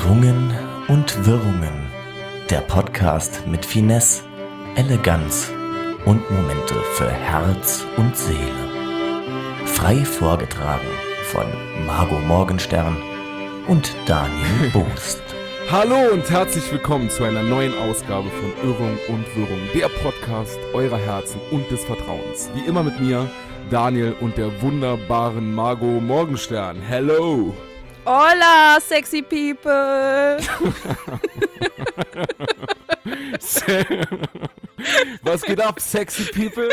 Schwungen und Wirrungen. Der Podcast mit Finesse, Eleganz und Momente für Herz und Seele. Frei vorgetragen von Margot Morgenstern und Daniel Boost. Hallo und herzlich willkommen zu einer neuen Ausgabe von Irrung und Wirrung, der Podcast eurer Herzen und des Vertrauens. Wie immer mit mir, Daniel und der wunderbaren Margot Morgenstern. Hello! Hola, sexy people! Was geht ab, sexy people?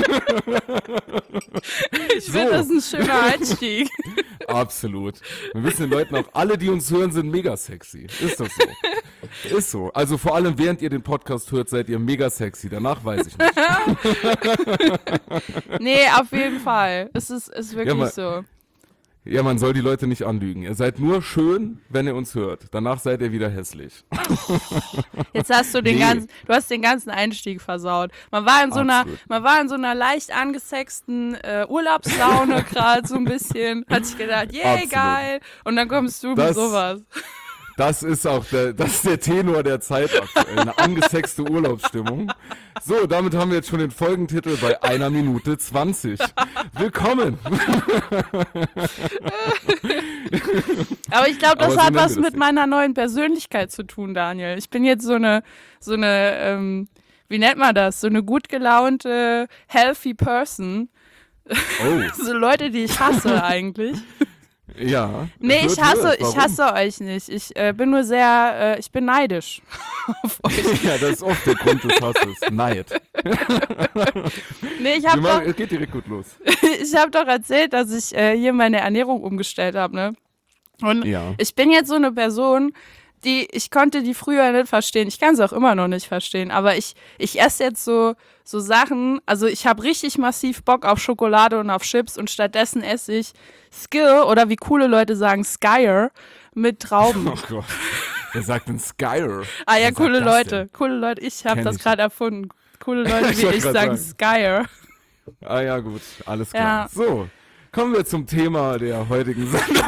Ich finde, das ein schöner Einstieg. Absolut. Wir wissen den Leuten auch, alle, die uns hören, sind mega sexy. Ist das so? Ist so. Also vor allem, während ihr den Podcast hört, seid ihr mega sexy. Danach weiß ich nicht. Nee, auf jeden Fall. Es ist wirklich so. Ja, man soll die Leute nicht anlügen. Ihr seid nur schön, wenn ihr uns hört. Danach seid ihr wieder hässlich. Jetzt hast du du hast den ganzen Einstieg versaut. Man war in so einer leicht angesexten Urlaubslaune gerade so ein bisschen. Hat sich gedacht, yay, geil. Und dann kommst du mit sowas. Das ist der Tenor der Zeit aktuell. Eine angesexte Urlaubsstimmung. So, damit haben wir jetzt schon den Folgentitel bei 1 Minute 20. Willkommen! Aber ich glaube, das hat was mit meiner neuen Persönlichkeit zu tun, Daniel. Ich bin jetzt so eine wie nennt man das? So eine gut gelaunte, healthy person. Oh. So Leute, die ich hasse eigentlich. Ja. Nee, ich hasse euch nicht. Ich bin nur sehr, ich bin neidisch auf euch. Ja, das ist oft der Grund des Hasses. Neid. Nee, es geht direkt gut los. Ich habe doch erzählt, dass ich hier meine Ernährung umgestellt habe, ne? Und ich bin jetzt so eine Person, ich konnte die früher nicht verstehen. Ich kann sie auch immer noch nicht verstehen. Aber ich esse jetzt so Sachen, also ich habe richtig massiv Bock auf Schokolade und auf Chips und stattdessen esse ich Skill oder wie coole Leute sagen, Skyer mit Trauben. Oh Gott, wer sagt denn Skyer? Ah ja, coole Leute, ich habe das gerade erfunden. Coole Leute wie ich sagen Skyer. Ah ja, gut, alles klar. Ja. So, kommen wir zum Thema der heutigen Sendung.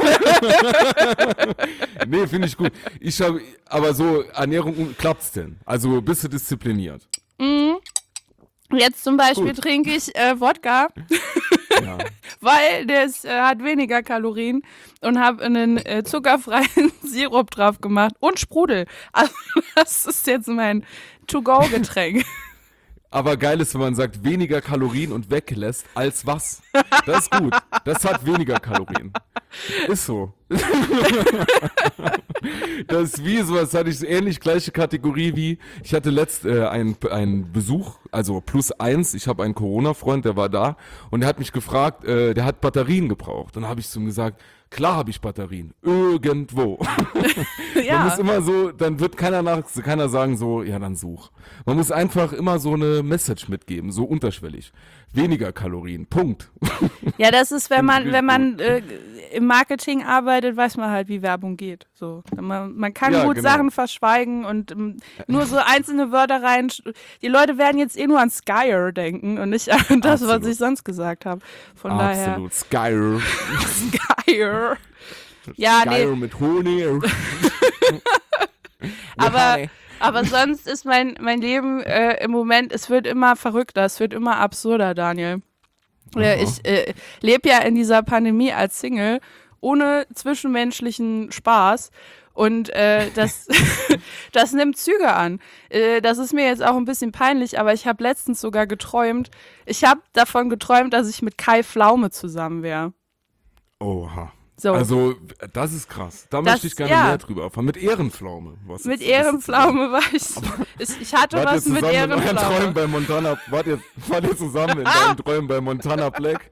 Nee, finde ich gut. Aber so, Ernährung, klappt's denn? Also bist du diszipliniert? Jetzt zum Beispiel trinke ich Wodka, Ja. weil der hat weniger Kalorien und habe einen zuckerfreien Sirup drauf gemacht und Sprudel. Also das ist jetzt mein To-Go-Getränk. Aber geil ist, wenn man sagt, weniger Kalorien und weglässt, als was? Das ist gut. Das hat weniger Kalorien. Ist so. Das ist wie sowas, hatte ich ähnlich gleiche Kategorie wie, ich hatte einen Besuch, also +1, ich habe einen Corona-Freund, der war da und der hat mich gefragt, der hat Batterien gebraucht. Und dann habe ich zu ihm gesagt, klar habe ich Batterien, irgendwo. Ja. Man muss immer so, dann wird keiner sagen so, ja dann such. Man muss einfach immer so eine Message mitgeben, so unterschwellig. Weniger Kalorien, Punkt. Ja, das ist, wenn man im Marketing arbeitet, weiß man halt, wie Werbung geht. So, man kann gut genau. Sachen verschweigen und nur so einzelne Wörter rein. Die Leute werden jetzt nur an Skyer denken und nicht an das, Absolut. was ich sonst gesagt habe. Von Absolut, Skyer. Skyer. Ja, Skyer nee. mit Honig. Aber sonst ist mein Leben im Moment, es wird immer verrückter, es wird immer absurder, Daniel. Ich lebe ja in dieser Pandemie als Single, ohne zwischenmenschlichen Spaß. Und das nimmt Züge an. Das ist mir jetzt auch ein bisschen peinlich, aber ich habe letztens sogar geträumt. Ich habe davon geträumt, dass ich mit Kai Pflaume zusammen wäre. Oha. So. Also, das ist krass. Da möchte ich gerne mehr drüber erfahren. Mit Ehrenpflaume. Mit Ehrenpflaume war ich. Ich hatte was mit Ehrenpflaume. Wart ihr zusammen in deinen Träumen bei Montana Black?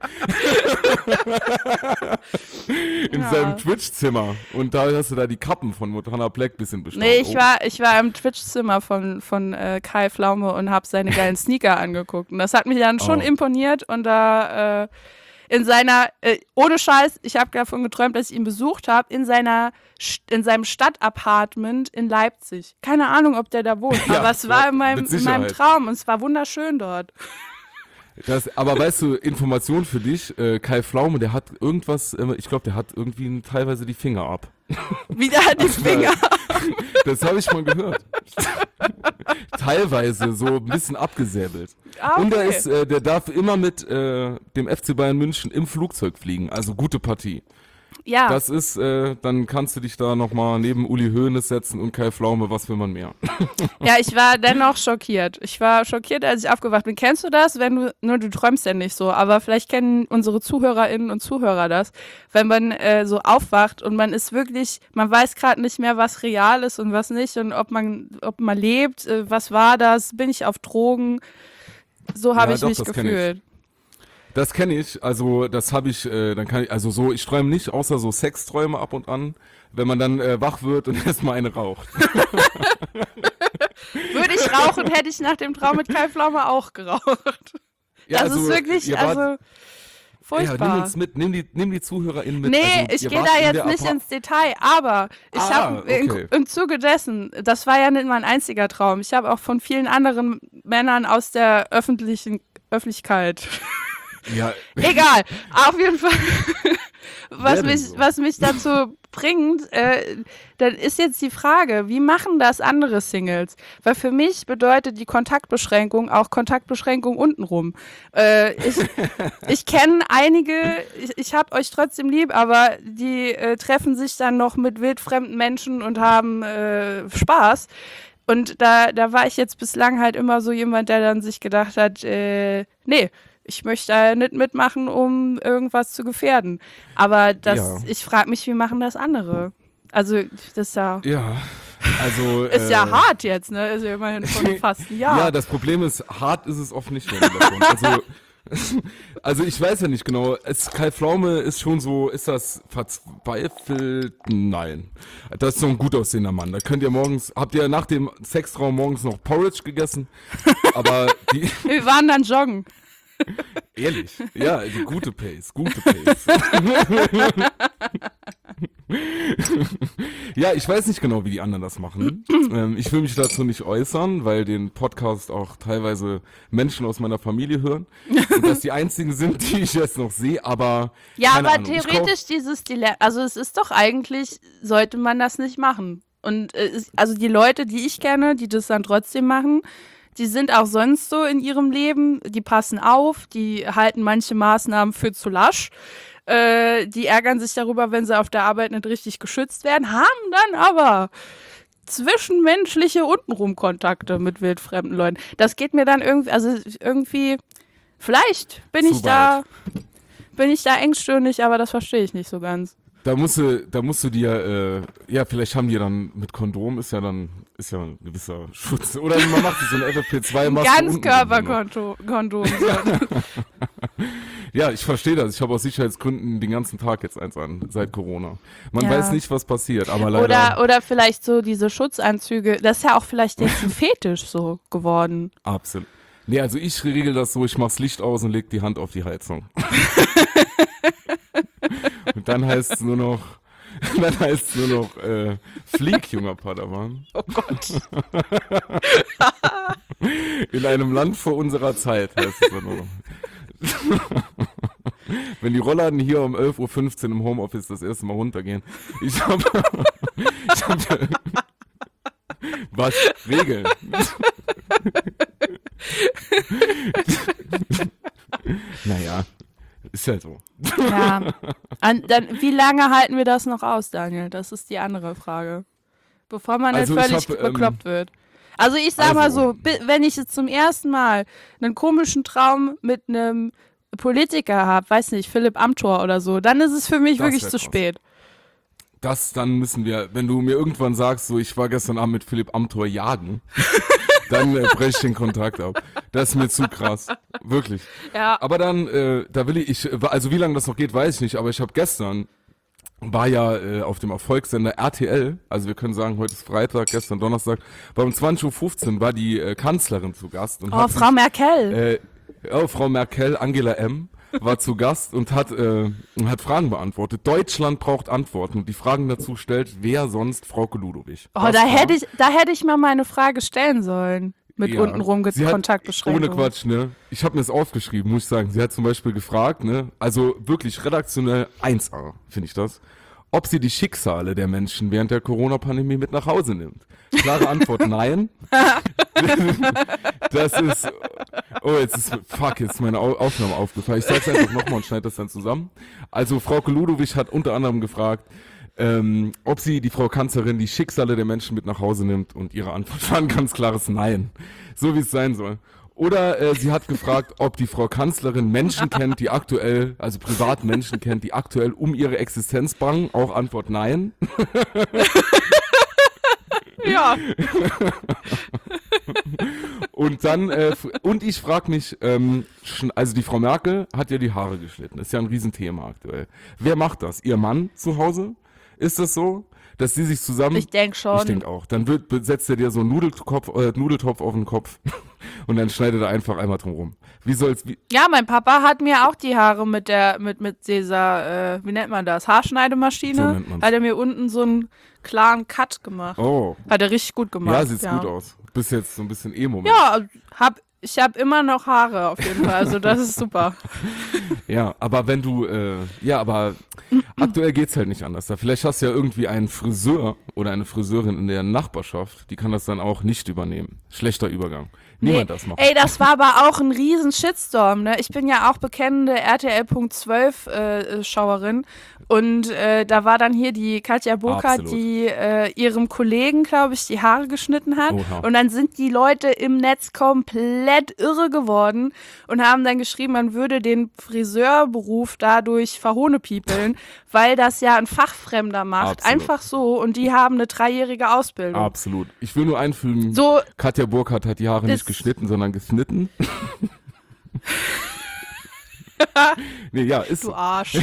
In seinem Twitch-Zimmer. Und da hast du da die Kappen von Montana Black bisschen bestaunt. Nee, ich war im Twitch-Zimmer von Kai Pflaume und habe seine geilen Sneaker angeguckt. Und das hat mich dann schon imponiert und da in seiner, ohne Scheiß, ich habe davon geträumt, dass ich ihn besucht habe, in seinem Stadtapartment in Leipzig. Keine Ahnung, ob der da wohnt, aber es war in meinem Traum und es war wunderschön dort. Aber weißt du, Information für dich, Kai Pflaume, der hat irgendwas, ich glaube, der hat irgendwie teilweise die Finger ab. Wieder die Finger. Das habe ich mal gehört. Teilweise so ein bisschen abgesäbelt. Okay. Und der darf immer mit dem FC Bayern München im Flugzeug fliegen, also gute Partie. Ja. Das ist, dann kannst du dich da nochmal neben Uli Hoeneß setzen und Kai Pflaume, was will man mehr? Ja, ich war dennoch schockiert. Ich war schockiert, als ich aufgewacht bin. Kennst du das? Du träumst ja nicht so, aber vielleicht kennen unsere Zuhörerinnen und Zuhörer das, wenn man so aufwacht und man ist wirklich, man weiß gerade nicht mehr, was real ist und was nicht und ob man lebt, was war das, bin ich auf Drogen? So habe ich mich gefühlt. Das kenne ich, also das habe ich, ich träume nicht, außer so Sexträume ab und an, wenn man dann wach wird und erstmal eine raucht. Würde ich rauchen, hätte ich nach dem Traum mit Kai Pflaume auch geraucht. Ja, das ist wirklich, furchtbar. Ja, nimm uns mit, nimm die ZuhörerInnen mit. Nee, ich gehe da jetzt nicht ins Detail, aber ich habe im Zuge dessen, das war ja nicht mein einziger Traum, ich habe auch von vielen anderen Männern aus der Öffentlichkeit ja. Egal, auf jeden Fall, was mich dazu bringt, dann ist jetzt die Frage, wie machen das andere Singles? Weil für mich bedeutet die Kontaktbeschränkung auch Kontaktbeschränkung untenrum. Ich kenne einige, ich habe euch trotzdem lieb, aber die treffen sich dann noch mit wildfremden Menschen und haben Spaß. Und da war ich jetzt bislang halt immer so jemand, der dann sich gedacht hat, nee, ich möchte da nicht mitmachen, um irgendwas zu gefährden. Aber ich frage mich, wie machen das andere? Also, das ist ja... Ja, also... ist ja hart jetzt, ne? Ist ja immerhin schon fast ein Jahr. Ja, das Problem ist, hart ist es oft nicht. Also ich weiß ja nicht genau. Kai Pflaume ist schon so, ist das verzweifelt? Nein. Das ist so ein gut aussehender Mann. Da habt ihr nach dem Sextraum morgens noch Porridge gegessen? Aber wir waren dann joggen. Ehrlich? Ja, also gute Pace. Ja, ich weiß nicht genau, wie die anderen das machen. Ich will mich dazu nicht äußern, weil den Podcast auch teilweise Menschen aus meiner Familie hören. Und das die einzigen sind, die ich jetzt noch sehe, aber ja, keine aber Ahnung. Theoretisch dieses Dilemma, also es ist doch eigentlich, sollte man das nicht machen. Und also die Leute, die ich kenne, die das dann trotzdem machen, die sind auch sonst so in ihrem Leben, die passen auf, die halten manche Maßnahmen für zu lasch, die ärgern sich darüber, wenn sie auf der Arbeit nicht richtig geschützt werden, haben dann aber zwischenmenschliche Untenrum-Kontakte mit wildfremden Leuten. Das geht mir dann irgendwie, vielleicht bin ich da engstirnig, aber das verstehe ich nicht so ganz. Da musst du dir, vielleicht haben die dann mit Kondom, ist ja ein gewisser Schutz. Oder man macht sich so eine FFP2-Maske. Ganzkörperkondom. Ja, ich verstehe das. Ich habe aus Sicherheitsgründen den ganzen Tag jetzt eins an, seit Corona. Man Ja. weiß nicht, was passiert, aber leider. Oder vielleicht so diese Schutzanzüge, das ist ja auch vielleicht jetzt ein Fetisch so geworden. Absolut. Nee, also ich regel das so, ich mach's Licht aus und leg die Hand auf die Heizung. Und dann heißt es nur noch, flieg, junger Padawan. Oh Gott. In einem Land vor unserer Zeit heißt es dann nur noch. Wenn die Rollladen hier um 11:15 Uhr im Homeoffice das erste Mal runtergehen. Ich hab was? Regeln. Naja, ist ja so. Ja. Dann, wie lange halten wir das noch aus, Daniel? Das ist die andere Frage. Bevor man Also nicht völlig bekloppt wird. Also ich sag mal so, wenn ich jetzt zum ersten Mal einen komischen Traum mit einem Politiker habe, weiß nicht, Philipp Amthor oder so, dann ist es für mich wirklich zu spät. Dann müssen wir, wenn du mir irgendwann sagst, so ich war gestern Abend mit Philipp Amthor jagen, dann breche ich den Kontakt ab. Das ist mir zu krass. Wirklich. Ja. Aber dann, also wie lange das noch geht, weiß ich nicht, aber ich habe gestern, war ja auf dem Erfolgssender RTL, also wir können sagen, heute ist Freitag, gestern Donnerstag, war um 20:15 Uhr war die Kanzlerin zu Gast. Und Frau Merkel. Frau Merkel, Angela M., war zu Gast und hat Fragen beantwortet. Deutschland braucht Antworten. Und die Fragen dazu stellt, wer sonst Frauke Ludowig. Da hätte ich mal meine Frage stellen sollen. Mit Ja. untenrum Sie hat- Kontaktbeschränkungen. Ohne Quatsch, ne? Ich habe mir das aufgeschrieben, muss ich sagen. Sie hat zum Beispiel gefragt, ne? Also wirklich redaktionell 1A, finde ich das. Ob sie die Schicksale der Menschen während der Corona-Pandemie mit nach Hause nimmt. Klare Antwort, nein. Das ist, jetzt ist meine Aufnahme aufgefallen. Ich sag's einfach nochmal und schneide das dann zusammen. Also Frau Ludowig hat unter anderem gefragt, ob sie, die Frau Kanzlerin, die Schicksale der Menschen mit nach Hause nimmt, und ihre Antwort war ein ganz klares Nein. So wie es sein soll. Oder sie hat gefragt, ob die Frau Kanzlerin Menschen kennt, die aktuell, also Privatmenschen kennt, die aktuell um ihre Existenz bangen. Auch Antwort Nein. Ja. Und dann, und ich frage mich, also die Frau Merkel hat ja die Haare geschnitten. Ist ja ein Riesenthema aktuell. Wer macht das? Ihr Mann zu Hause? Ist das so? Dass sie sich zusammen... Ich denke schon. Ich denke auch. Dann setzt er dir so einen Nudeltopf auf den Kopf und dann schneidet er einfach einmal drum rum. Ja, mein Papa hat mir auch die Haare mit dieser, wie nennt man das, Haarschneidemaschine, So nennt man's. hat er mir unten so einen klaren Cut gemacht. Oh. Hat er richtig gut gemacht. Ja, sieht gut aus. Bis jetzt so ein bisschen Emo. Ja, ich hab immer noch Haare auf jeden Fall, also das ist super. Ja, aber wenn du, aber aktuell geht's halt nicht anders. Vielleicht hast du ja irgendwie einen Friseur oder eine Friseurin in der Nachbarschaft, die kann das dann auch nicht übernehmen. Schlechter Übergang. Niemand das macht. Ey, das war aber auch ein riesen Shitstorm, ne? Ich bin ja auch bekennende RTL.12 Schauerin und da war dann hier die Katja Burkhardt, Absolut. die ihrem Kollegen, glaube ich, die Haare geschnitten hat. Oha. Und dann sind die Leute im Netz komplett irre geworden und haben dann geschrieben, man würde den Friseurberuf dadurch verhohnepiepeln, weil das ja ein Fachfremder macht. Absolut. Einfach so, und die haben eine 3-jährige Ausbildung. Absolut. Ich will nur einfügen, So, Katja Burkhardt hat die Haare nicht ist- geschnitten, sondern geschnitten. Nee, ja, ist du so. Arsch.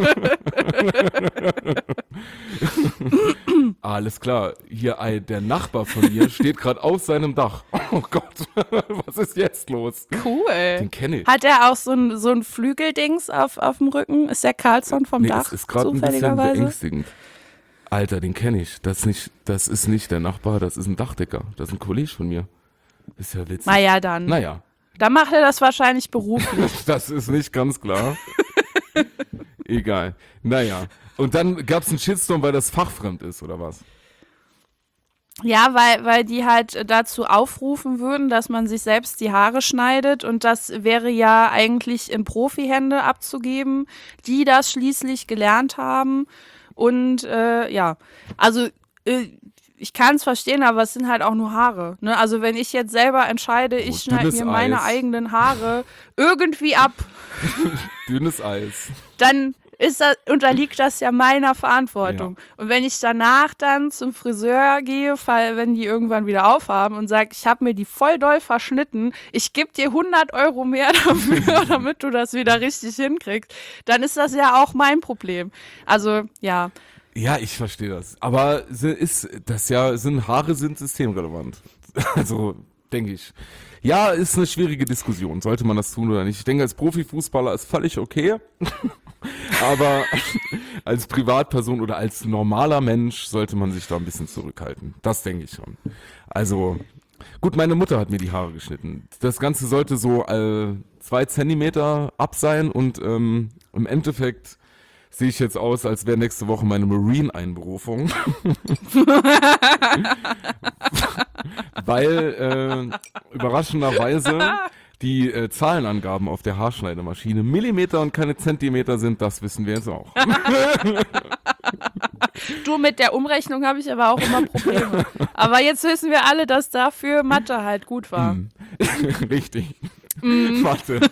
Alles klar. Hier, der Nachbar von mir steht gerade auf seinem Dach. Oh Gott, was ist jetzt los? Cool. Den kenne ich. Hat er auch so ein Flügeldings auf dem Rücken? Ist der Carlson vom Nee, Dach es ist gerade ein bisschen zufälligerweise? beängstigend. Alter, den kenne ich. Das ist nicht der Nachbar, das ist ein Dachdecker. Das ist ein Kollege von mir. Ist ja witzig. Naja, dann. Naja, Dann macht er das wahrscheinlich beruflich. das ist nicht ganz klar. Egal. Naja. Und dann gab es einen Shitstorm, weil das fachfremd ist, oder was? Ja, weil die halt dazu aufrufen würden, dass man sich selbst die Haare schneidet, und das wäre ja eigentlich in Profihände abzugeben, die das schließlich gelernt haben. Und also ich kann es verstehen, aber es sind halt auch nur Haare. Ne? Also wenn ich jetzt selber entscheide, ich schneide dünnes mir meine Eis. eigenen Haare irgendwie ab, Dünnes Eis. dann unterliegt das ja meiner Verantwortung. Und wenn ich danach dann zum Friseur gehe, wenn die irgendwann wieder aufhaben, und sage, ich habe mir die voll doll verschnitten, ich gebe dir 100 € mehr dafür, damit du das wieder richtig hinkriegst, dann ist das ja auch mein Problem. Also, ja. Ja, ich verstehe das. Aber Haare sind systemrelevant. Also, denke ich. Ja, ist eine schwierige Diskussion. Sollte man das tun oder nicht? Ich denke, als Profifußballer ist völlig okay. Aber als Privatperson oder als normaler Mensch sollte man sich da ein bisschen zurückhalten. Das denke ich schon. Also, gut, meine Mutter hat mir die Haare geschnitten. Das Ganze sollte so 2 Zentimeter ab sein, und im Endeffekt sehe ich jetzt aus, als wäre nächste Woche meine Marine-Einberufung. Weil überraschenderweise die Zahlenangaben auf der Haarschneidemaschine Millimeter und keine Zentimeter sind. Das wissen wir jetzt auch. Du, mit der Umrechnung habe ich aber auch immer Probleme. Aber jetzt wissen wir alle, dass dafür Mathe halt gut war. Richtig. Mathe.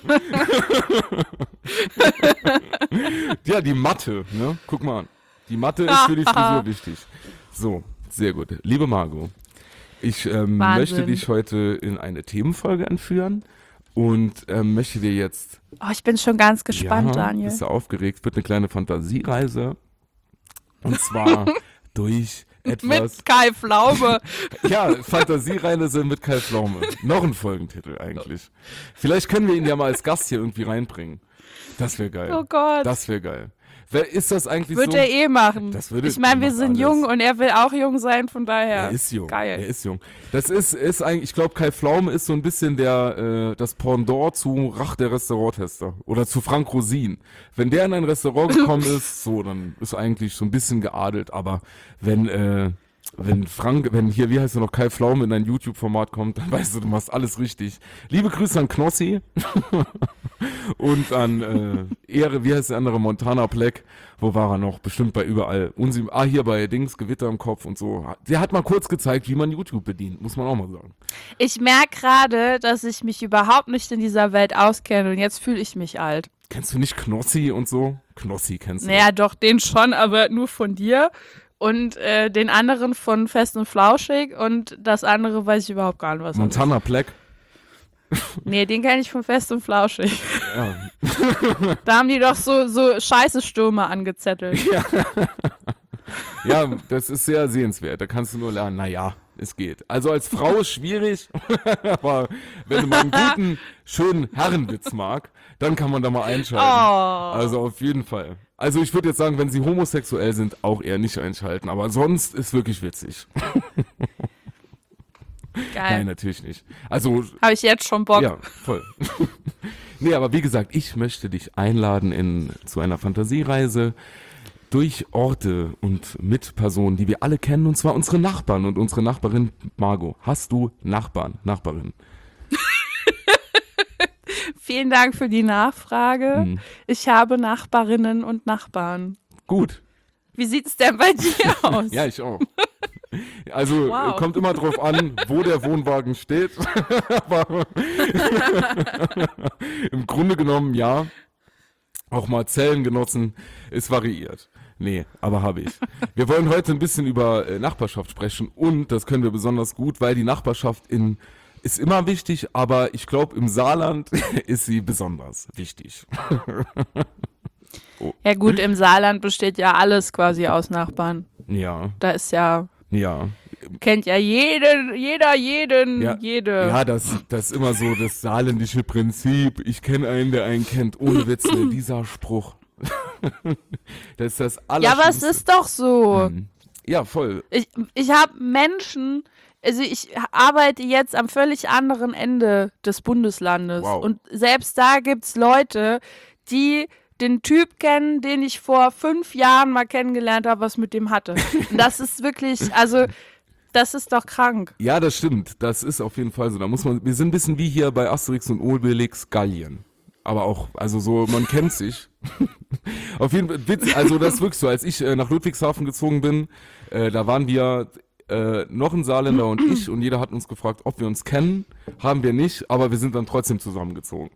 Ja, die Mathe, ne? Guck mal an. Die Mathe ist für die Frisur wichtig. So, sehr gut. Liebe Margot, ich möchte dich heute in eine Themenfolge entführen und möchte dir jetzt... Oh, ich bin schon ganz gespannt, Daniel. Bist du aufgeregt? Wird eine kleine Fantasiereise. Und zwar durch etwas... Mit Kai Pflaume. Ja, Fantasiereise mit Kai Pflaume. Noch ein Folgentitel eigentlich. Vielleicht können wir ihn ja mal als Gast hier irgendwie reinbringen. Das wäre geil. Oh Gott. Das wäre geil. Ist das eigentlich Würde so? er eh machen. Das würde- Ich meine, wir macht sind alles. jung und er will auch jung sein, von daher. Er ist jung. Geil. Er ist jung. Das ist eigentlich, ich glaube, Kai Pflaume ist so ein bisschen das Pendant zu Rach der Restauranttester oder zu Frank Rosin. Wenn der in ein Restaurant gekommen ist, so, dann ist eigentlich so ein bisschen geadelt. Aber wenn hier, wie heißt er noch, Kai Pflaume in ein YouTube-Format kommt, dann weißt du machst alles richtig. Liebe Grüße an Knossi und an Ehre, wie heißt der andere, Montana Black. Wo war er noch? Bestimmt bei überall. Hier bei Dings, Gewitter im Kopf und so. Der hat mal kurz gezeigt, wie man YouTube bedient, muss man auch mal sagen. Ich merke gerade, dass ich mich überhaupt nicht in dieser Welt auskenne und jetzt fühle ich mich alt. Kennst du nicht Knossi und so? Knossi kennst du. Naja, doch, den schon, aber nur von dir. Und den anderen von Fest und Flauschig und das andere weiß ich überhaupt gar nicht, was das ist. Montana Black. Nee, den kenne ich von Fest und Flauschig. Ja. Da haben die doch so scheiße Stürme angezettelt. Ja, das ist sehr sehenswert. Da kannst du nur lernen, naja, es geht. Also als Frau ist schwierig, aber wenn du mal einen guten, schönen Herrenwitz mag, dann kann man da mal einschalten. Oh. Also auf jeden Fall. Also ich würde jetzt sagen, wenn sie homosexuell sind, auch eher nicht einschalten. Aber sonst ist wirklich witzig. Geil. Nein, natürlich nicht. Also Habe ich jetzt schon Bock. ja, voll. Nee, aber wie gesagt, ich möchte dich einladen zu einer Fantasiereise durch Orte und mit Personen, die wir alle kennen, und zwar unsere Nachbarn und unsere Nachbarin Margot. Hast du Nachbarin? Vielen Dank für die Nachfrage. Ich habe Nachbarinnen und Nachbarn. Gut. Wie sieht's denn bei dir aus? Ja, ich auch. Also Wow. kommt immer drauf an, wo der Wohnwagen steht. Aber im Grunde genommen ja. Auch mal Zellengenossen, es variiert. Nee, aber habe ich. Wir wollen heute ein bisschen über Nachbarschaft sprechen und das können wir besonders gut, weil die Nachbarschaft ist immer wichtig, aber ich glaube im Saarland ist sie besonders wichtig. Ja gut, im Saarland besteht ja alles quasi aus Nachbarn. Ja, Da ist ja, ja. kennt ja jeder jeden, Ja, jede. ja, das ist immer so das saarländische Prinzip. Ich kenne einen, der einen kennt. Ohne Witz, ne, dieser Spruch. Das ist das Ja, Allerschlimmste. aber es ist doch so. Ja, voll. Ich habe Menschen, also ich arbeite jetzt am völlig anderen Ende des Bundeslandes. Wow. Und selbst da gibt's Leute, die den Typ kennen, den ich vor 5 Jahren mal kennengelernt habe, was mit dem hatte. Und das ist wirklich, also das ist doch krank. Ja, das stimmt. Das ist auf jeden Fall so. Wir sind ein bisschen wie hier bei Asterix und Obelix Gallien. Aber auch, also so, man kennt sich. Auf jeden Fall, Witz, also das ist wirklich so, als ich nach Ludwigshafen gezogen bin, da waren wir noch ein Saarländer und ich und jeder hat uns gefragt, ob wir uns kennen. Haben wir nicht, aber wir sind dann trotzdem zusammengezogen.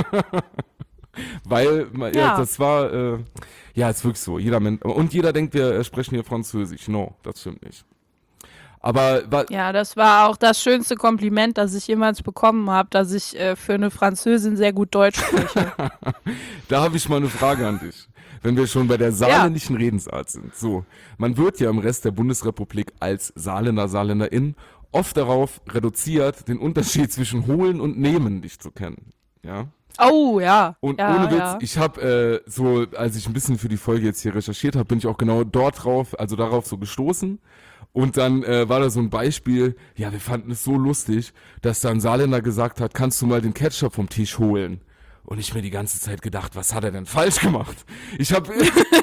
Weil, Ja. das war, ist wirklich so. Und jeder denkt, wir sprechen hier Französisch. No, das stimmt nicht. Aber Ja, das war auch das schönste Kompliment, das ich jemals bekommen habe, dass ich für eine Französin sehr gut Deutsch spreche. da habe ich mal eine Frage an dich. Wenn wir schon bei der saarländischen Redensart sind. So, man wird ja im Rest der Bundesrepublik als Saarländer, Saarländerin oft darauf reduziert, den Unterschied zwischen holen und nehmen nicht zu kennen. Ja. Oh, ja. Und ja, ohne Witz, ja. ich habe als ich ein bisschen für die Folge jetzt hier recherchiert habe, bin ich auch genau darauf so gestoßen. Und dann war da so ein Beispiel, ja, wir fanden es so lustig, dass da ein Saarländer gesagt hat, kannst du mal den Ketchup vom Tisch holen? Und ich mir die ganze Zeit gedacht, was hat er denn falsch gemacht? Ich habe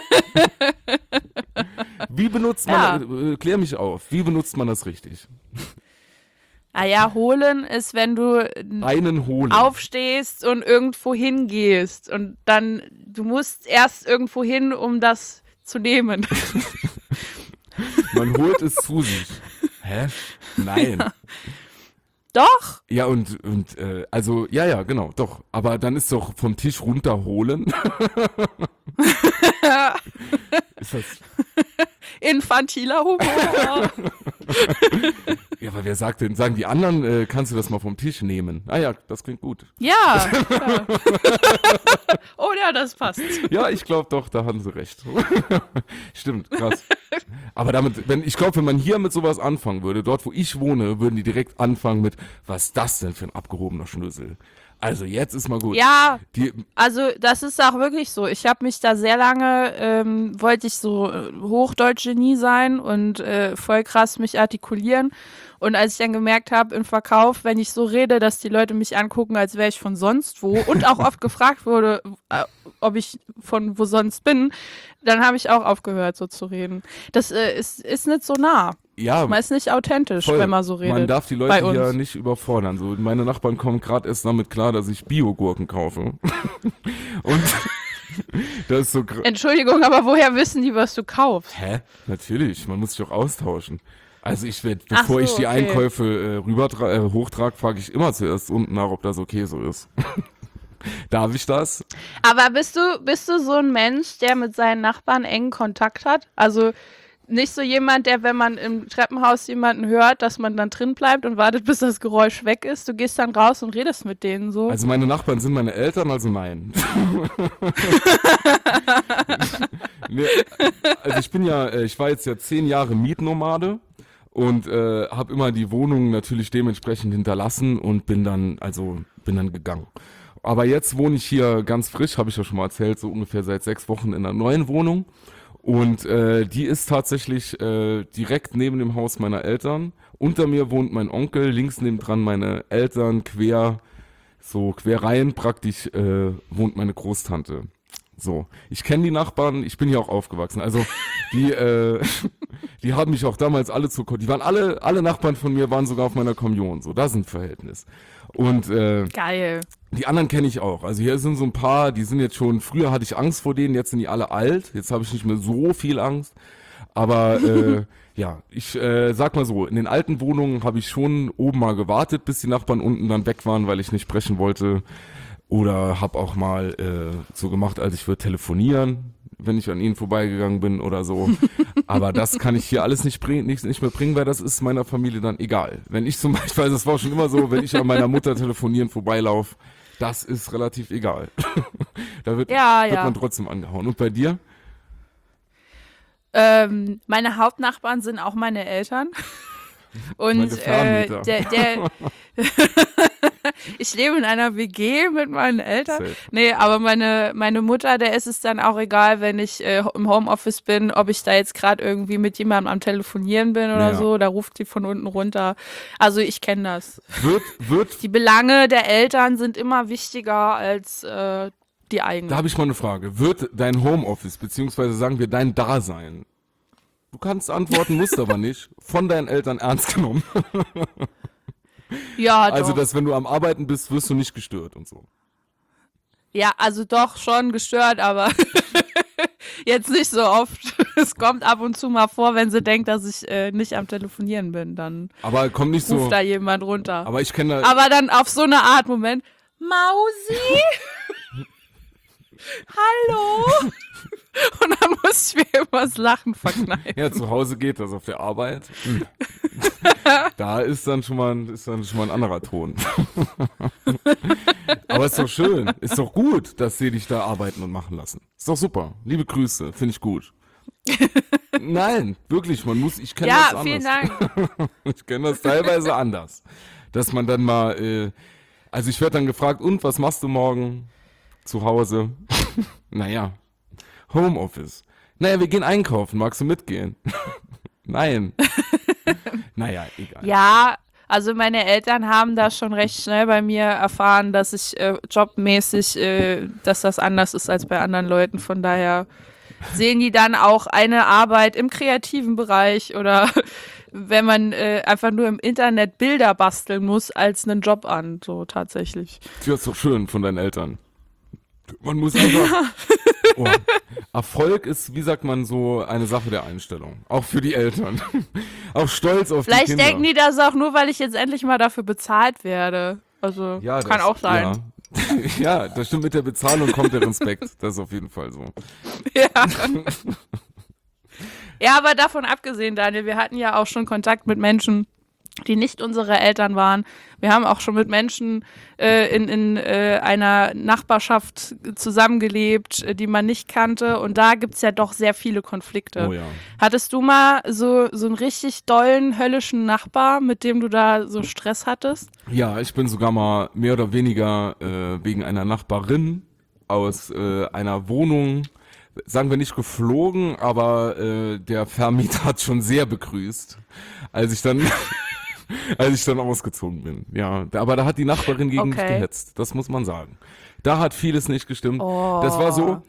Wie benutzt man, klär mich auf, wie benutzt man das richtig? Ah ja, holen ist, wenn du Einen holen. aufstehst und irgendwo hingehst und dann, du musst erst irgendwo hin, um das zu nehmen. Man holt es zu sich. Hä? Nein. Doch, Ja, also, ja, genau, doch. Aber dann ist doch vom Tisch runterholen. Ist das, infantiler Humor. ja, aber wer sagt denn, sagen die anderen, kannst du das mal vom Tisch nehmen? Ah ja, das klingt gut. Ja. Oh ja, das passt. Ja, ich glaube doch, da haben sie recht. Stimmt, krass. Aber ich glaube, wenn man hier mit sowas anfangen würde, dort wo ich wohne, würden die direkt anfangen mit, was ist das denn für ein abgehobener Schnösel? Also jetzt ist mal gut. Ja, Die, also das ist auch wirklich so. Ich habe mich da sehr lange, wollte ich so Hochdeutsch-Genie sein und voll krass mich artikulieren. Und als ich dann gemerkt habe im Verkauf, wenn ich so rede, dass die Leute mich angucken, als wäre ich von sonst wo und auch oft gefragt wurde, ob ich von wo sonst bin, dann habe ich auch aufgehört, so zu reden. Das ist nicht so nah. ja, Man ist nicht authentisch, voll. wenn man so redet. Man darf die bei Leute uns. hier nicht überfordern. So, meine Nachbarn kommen gerade erst damit klar, dass ich Biogurken kaufe. Und das ist so Entschuldigung, aber woher wissen die, was du kaufst? Hä? Natürlich, man muss sich auch austauschen. Also ich werde, Ach bevor so, ich die okay. Einkäufe hochtrage, frage ich immer zuerst unten nach, ob das okay so ist. Darf ich das? Aber bist du so ein Mensch, der mit seinen Nachbarn engen Kontakt hat? Also nicht so jemand, der, wenn man im Treppenhaus jemanden hört, dass man dann drin bleibt und wartet, bis das Geräusch weg ist. Du gehst dann raus und redest mit denen so. Also meine Nachbarn sind meine Eltern, also nein. Nee, also ich war jetzt ja 10 Jahre Mietnomade und habe immer die Wohnung natürlich dementsprechend hinterlassen und bin dann gegangen. Aber jetzt wohne ich hier ganz frisch, habe ich ja schon mal erzählt, so ungefähr seit 6 Wochen in einer neuen Wohnung. Und die ist tatsächlich direkt neben dem Haus meiner Eltern. Unter mir wohnt mein Onkel, links nebendran meine Eltern, quer rein praktisch wohnt meine Großtante. So, ich kenne die Nachbarn, ich bin hier auch aufgewachsen. Also die haben mich auch damals alle die waren alle Nachbarn von mir waren sogar auf meiner Kommunion. So, das ist ein Verhältnis. Und Geil. die anderen kenne ich auch. Also hier sind so ein paar, die sind jetzt schon, früher hatte ich Angst vor denen, jetzt sind die alle alt. Jetzt habe ich nicht mehr so viel Angst. Aber ja, ich sag mal so, in den alten Wohnungen habe ich schon oben mal gewartet, bis die Nachbarn unten dann weg waren, weil ich nicht sprechen wollte. Oder habe auch mal so gemacht, als ich würde telefonieren, wenn ich an ihnen vorbeigegangen bin oder so. Aber das kann ich hier alles nicht mehr bringen, weil das ist meiner Familie dann egal. Wenn ich zum Beispiel, also das war schon immer so, wenn ich an meiner Mutter telefonieren vorbeilaufe, das ist relativ egal. Da wird man trotzdem angehauen. Und bei dir? Meine Hauptnachbarn sind auch meine Eltern. Und Meine Vermieter. ich lebe in einer WG mit meinen Eltern. Safe. Nee, aber meine Mutter, der ist es dann auch egal, wenn ich im Homeoffice bin, ob ich da jetzt gerade irgendwie mit jemandem am Telefonieren bin oder Ja. so, da ruft sie von unten runter. Also ich kenne das. Wird Die Belange der Eltern sind immer wichtiger als die Da eigenen. habe ich mal eine Frage. Wird dein Homeoffice, beziehungsweise sagen wir dein Dasein, du kannst antworten, musst aber nicht, von deinen Eltern ernst genommen? Ja, Also, doch. dass wenn du am Arbeiten bist, wirst du nicht gestört und so. Ja, also doch schon gestört, aber jetzt nicht so oft. Es kommt ab und zu mal vor, wenn sie denkt, dass ich nicht am Telefonieren bin, dann Aber kommt nicht so. ruft da jemand runter. Aber ich kenne da. Aber dann auf so eine Art Moment, Mausi? Hallo? Und dann muss ich mir immer das Lachen verkneifen. Ja, zu Hause geht das, auf der Arbeit. Da ist dann schon mal ein anderer Ton. Aber ist doch schön, ist doch gut, dass sie dich da arbeiten und machen lassen. Ist doch super. Liebe Grüße, finde ich gut. Nein, wirklich, ich kenne das Ja, anders. vielen Dank. Ich kenne das teilweise anders. Dass man dann mal, also ich werde dann gefragt, und was machst du morgen zu Hause? Naja, Homeoffice. Naja, wir gehen einkaufen, magst du mitgehen? Nein. Naja, egal. Ja, also meine Eltern haben da schon recht schnell bei mir erfahren, dass ich jobmäßig, dass das anders ist als bei anderen Leuten. Von daher sehen die dann auch eine Arbeit im kreativen Bereich oder wenn man einfach nur im Internet Bilder basteln muss, als einen Job an, so tatsächlich. Ja, ist doch schön von deinen Eltern. Man muss einfach. Oh. Erfolg ist, wie sagt man, so eine Sache der Einstellung. Auch für die Eltern. Auch stolz auf die Vielleicht Kinder. denken die das auch nur, weil ich jetzt endlich mal dafür bezahlt werde. Also Ja, kann das- auch sein. Ja. Ja, das stimmt, mit der Bezahlung kommt der Respekt. Das ist auf jeden Fall so. Ja, aber davon abgesehen, Daniel, wir hatten ja auch schon Kontakt mit Menschen, die nicht unsere Eltern waren. Wir haben auch schon mit Menschen in einer Nachbarschaft zusammengelebt, die man nicht kannte. Und da gibt's ja doch sehr viele Konflikte. Oh ja. Hattest du mal so einen richtig dollen, höllischen Nachbar, mit dem du da so Stress hattest? Ja, ich bin sogar mal mehr oder weniger wegen einer Nachbarin aus einer Wohnung, sagen wir nicht geflogen, aber der Vermieter hat schon sehr begrüßt, als ich dann ausgezogen bin. Ja, aber da hat die Nachbarin gegen mich gehetzt, das muss man sagen. Da hat vieles nicht gestimmt. Oh. Das war so,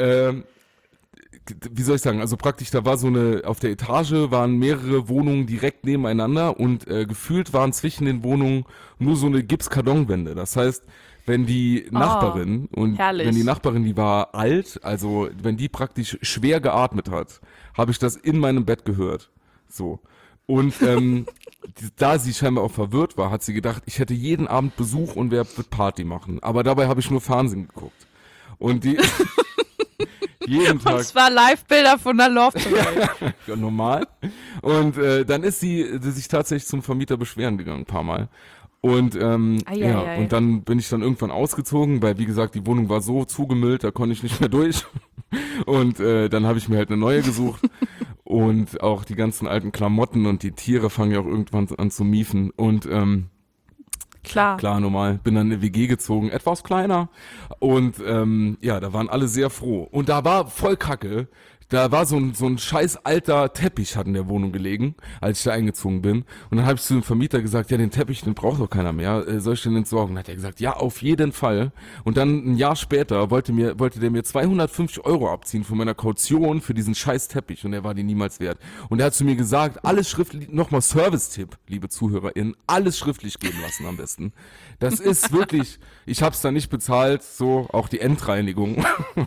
wie soll ich sagen, also praktisch, da war auf der Etage waren mehrere Wohnungen direkt nebeneinander und gefühlt waren zwischen den Wohnungen nur so eine Gipskartonwände. Das heißt, wenn die Nachbarin herrlich. wenn die Nachbarin, die war alt, also wenn die praktisch schwer geatmet hat, habe ich das in meinem Bett gehört. So. Und da sie scheinbar auch verwirrt war, hat sie gedacht, ich hätte jeden Abend Besuch und wer wird Party machen. Aber dabei habe ich nur Fernsehen geguckt. Und die jeden Tag. Und zwar Live-Bilder von der Loft-Welt. Ja, normal. Und dann ist sie sich tatsächlich zum Vermieter beschweren gegangen, ein paar Mal. Und und dann bin ich dann irgendwann ausgezogen, weil wie gesagt, die Wohnung war so zugemüllt, da konnte ich nicht mehr durch. Und dann habe ich mir halt eine neue gesucht. Und auch die ganzen alten Klamotten und die Tiere fangen ja auch irgendwann an zu miefen. Und klar, normal. Bin dann in eine WG gezogen, etwas kleiner. Und da waren alle sehr froh. Und da war voll Kacke. Da war so ein scheiß alter Teppich hat in der Wohnung gelegen, als ich da eingezogen bin. Und dann habe ich zu dem Vermieter gesagt, ja, den Teppich, den braucht doch keiner mehr. Soll ich den entsorgen? Und dann hat er gesagt, ja, auf jeden Fall. Und dann ein Jahr später wollte der mir 250 € abziehen von meiner Kaution für diesen scheiß Teppich. Und er war die niemals wert. Und er hat zu mir gesagt, alles schriftlich, nochmal Service-Tipp, liebe ZuhörerInnen, alles schriftlich geben lassen am besten. Das ist wirklich, ich hab's da nicht bezahlt, so auch die Endreinigung.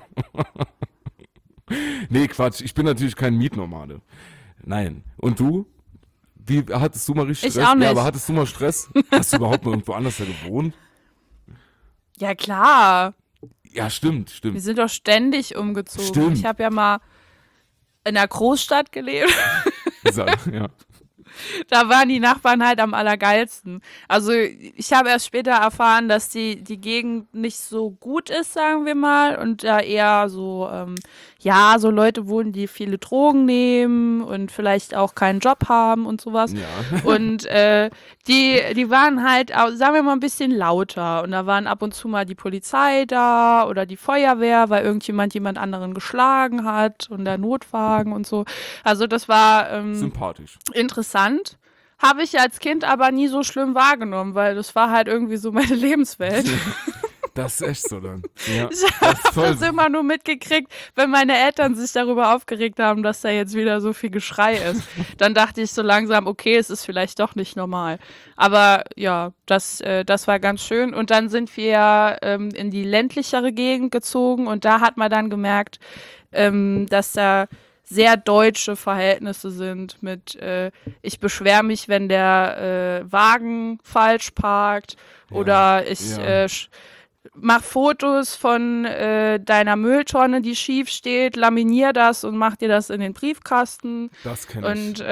Nee, Quatsch. Ich bin natürlich kein Mietnomade. Nein. Und du? Hattest du mal richtig Stress? Ich auch nicht. Ja, aber hattest du mal Stress? Hast du überhaupt mal irgendwo anders da gewohnt? Ja, klar. Ja, stimmt. Wir sind doch ständig umgezogen. Stimmt. Ich habe ja mal in einer Großstadt gelebt. Ja. Da waren die Nachbarn halt am allergeilsten. Also ich habe erst später erfahren, dass die Gegend nicht so gut ist, sagen wir mal. Und da eher so, so Leute wohnen, die viele Drogen nehmen und vielleicht auch keinen Job haben und sowas. Ja. Und die waren halt, sagen wir mal, ein bisschen lauter. Und da waren ab und zu mal die Polizei da oder die Feuerwehr, weil jemand anderen geschlagen hat und der Notwagen und so. Also das war Sympathisch. interessant. Habe ich als Kind aber nie so schlimm wahrgenommen, weil das war halt irgendwie so meine Lebenswelt. Das ist echt so dann. Ja, Ich habe das immer nur mitgekriegt, wenn meine Eltern sich darüber aufgeregt haben, dass da jetzt wieder so viel Geschrei ist. Dann dachte ich so langsam, okay, es ist vielleicht doch nicht normal. Aber ja, das war ganz schön. Und dann sind wir in die ländlichere Gegend gezogen und da hat man dann gemerkt, dass da sehr deutsche Verhältnisse sind mit ich beschwere mich, wenn der Wagen falsch parkt oder ich mach Fotos von deiner Mülltonne, die schief steht, laminier das und mach dir das in den Briefkasten. Das kenne ich. Und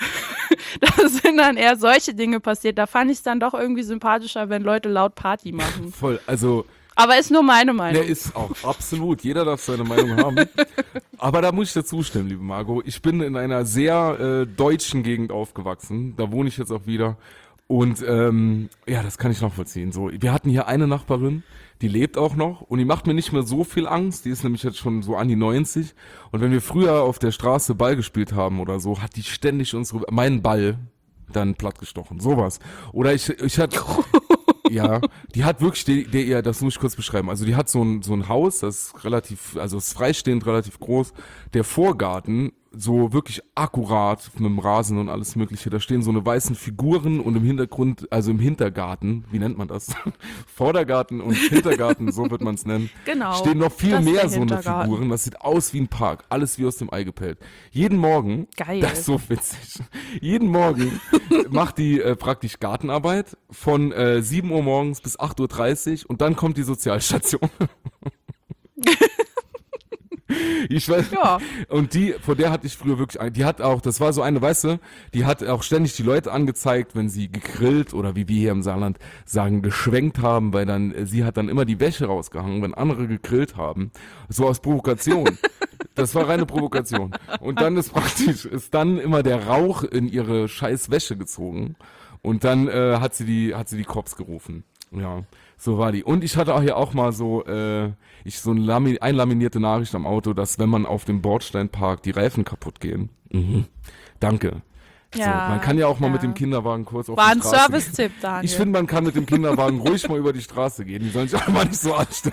da sind dann eher solche Dinge passiert. Da fand ich es dann doch irgendwie sympathischer, wenn Leute laut Party machen. Voll, also Aber ist nur meine Meinung. der ist auch absolut, jeder darf seine Meinung haben. Aber da muss ich dazu stimmen, liebe Margot. Ich bin in einer sehr deutschen Gegend aufgewachsen. Da wohne ich jetzt auch wieder. Und das kann ich nachvollziehen. So, wir hatten hier eine Nachbarin, die lebt auch noch und die macht mir nicht mehr so viel Angst. Die ist nämlich jetzt schon so an die 90. Und wenn wir früher auf der Straße Ball gespielt haben oder so, hat die ständig meinen Ball dann plattgestochen. Sowas. Oder ich hatte... Ja, die hat wirklich, das muss ich kurz beschreiben. Also die hat so ein Haus, das ist relativ, also ist freistehend, relativ groß. Der Vorgarten, so wirklich akkurat mit dem Rasen und alles Mögliche. Da stehen so eine weißen Figuren und im Hintergrund, also im Hintergarten, wie nennt man das? Vordergarten und Hintergarten, so wird man es nennen. Genau. Stehen noch viel das ist mehr der so eine Hintergarten. Figuren. Das sieht aus wie ein Park. Alles wie aus dem Ei gepellt. Jeden Morgen, Geil. das ist so witzig. Jeden Morgen macht die praktisch Gartenarbeit von 7 Uhr morgens bis 8:30 Uhr und dann kommt die Sozialstation. Ich weiß. Ja. Und vor der hatte ich früher wirklich, die hat auch, das war so eine, weißt du, die hat auch ständig die Leute angezeigt, wenn sie gegrillt oder wie wir hier im Saarland sagen, geschwenkt haben, weil dann, sie hat dann immer die Wäsche rausgehangen, wenn andere gegrillt haben. So aus Provokation. Das war reine Provokation. Und dann ist dann immer der Rauch in ihre scheiß Wäsche gezogen. Und dann hat sie die Cops gerufen. Ja, so war die. Und ich hatte auch hier auch mal so, einlaminierte Nachricht am Auto, dass wenn man auf dem Bordstein parkt, die Reifen kaputt gehen. Mhm. Danke. Ja, so, man kann ja auch mal mit dem Kinderwagen kurz auf war die ein Straße gehen. Service-Tipp, Daniel. Ich finde, man kann mit dem Kinderwagen ruhig mal über die Straße gehen. Die sollen sich auch mal nicht so anstellen.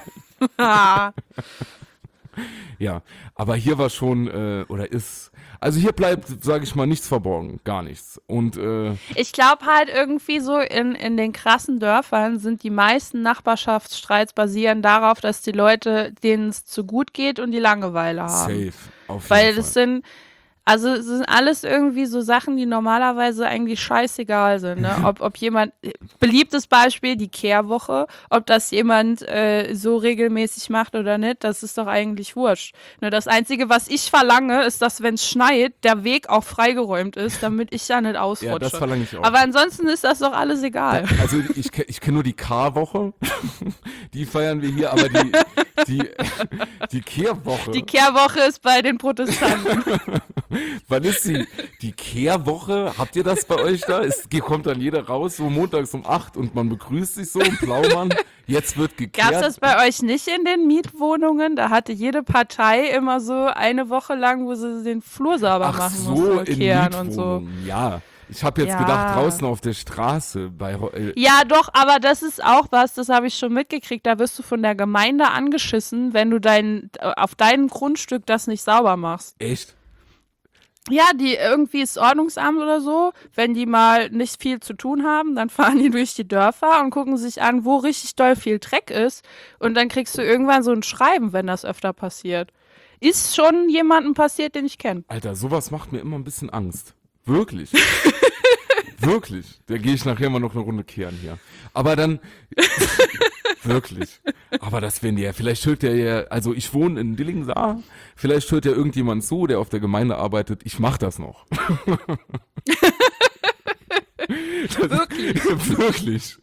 Ja, aber hier war schon, also hier bleibt, sage ich mal, nichts verborgen, gar nichts. Und ich glaube halt irgendwie so in den krassen Dörfern sind die meisten Nachbarschaftsstreits basieren darauf, dass die Leute, denen es zu gut geht und die Langeweile haben. safe, auf jeden Weil Fall. es sind alles irgendwie so Sachen, die normalerweise eigentlich scheißegal sind. Ne? Ob jemand, beliebtes Beispiel, die Kehrwoche, ob das jemand so regelmäßig macht oder nicht, das ist doch eigentlich wurscht. Ne? Das Einzige, was ich verlange, ist, dass wenn es schneit, der Weg auch freigeräumt ist, damit ich da nicht ausrutsche. Ja, das verlange ich auch. Aber ansonsten ist das doch alles egal. Also ich kenne nur die K-Woche, die feiern wir hier, aber die Kehrwoche. Die Kehrwoche ist bei den Protestanten. Wann ist sie? Die Kehrwoche? Habt ihr das bei euch da? Kommt dann jeder raus, so montags um 8 und man begrüßt sich so im Blaumann. Jetzt wird gekehrt. Gab's das bei euch nicht in den Mietwohnungen? Da hatte jede Partei immer so eine Woche lang, wo sie den Flur sauber Ach machen so, musste, in kehren und so. Mietwohnungen, ja. Ich habe jetzt Ja. gedacht, draußen auf der Straße bei Ja, doch, aber das ist auch was, das habe ich schon mitgekriegt. Da wirst du von der Gemeinde angeschissen, wenn du auf deinem Grundstück das nicht sauber machst. echt? Ja, die irgendwie ist Ordnungsamt oder so. Wenn die mal nicht viel zu tun haben, dann fahren die durch die Dörfer und gucken sich an, wo richtig doll viel Dreck ist. Und dann kriegst du irgendwann so ein Schreiben, wenn das öfter passiert. Ist schon jemandem passiert, den ich kenne. Alter, sowas macht mir immer ein bisschen Angst. Wirklich. Wirklich. Da gehe ich nachher mal noch eine Runde kehren hier. Aber dann, wirklich. Aber das werden die ja, vielleicht hört der ja, also ich wohne in Dillingen-Saar, vielleicht hört ja irgendjemand zu, der auf der Gemeinde arbeitet, ich mach das noch. Wirklich? Wirklich.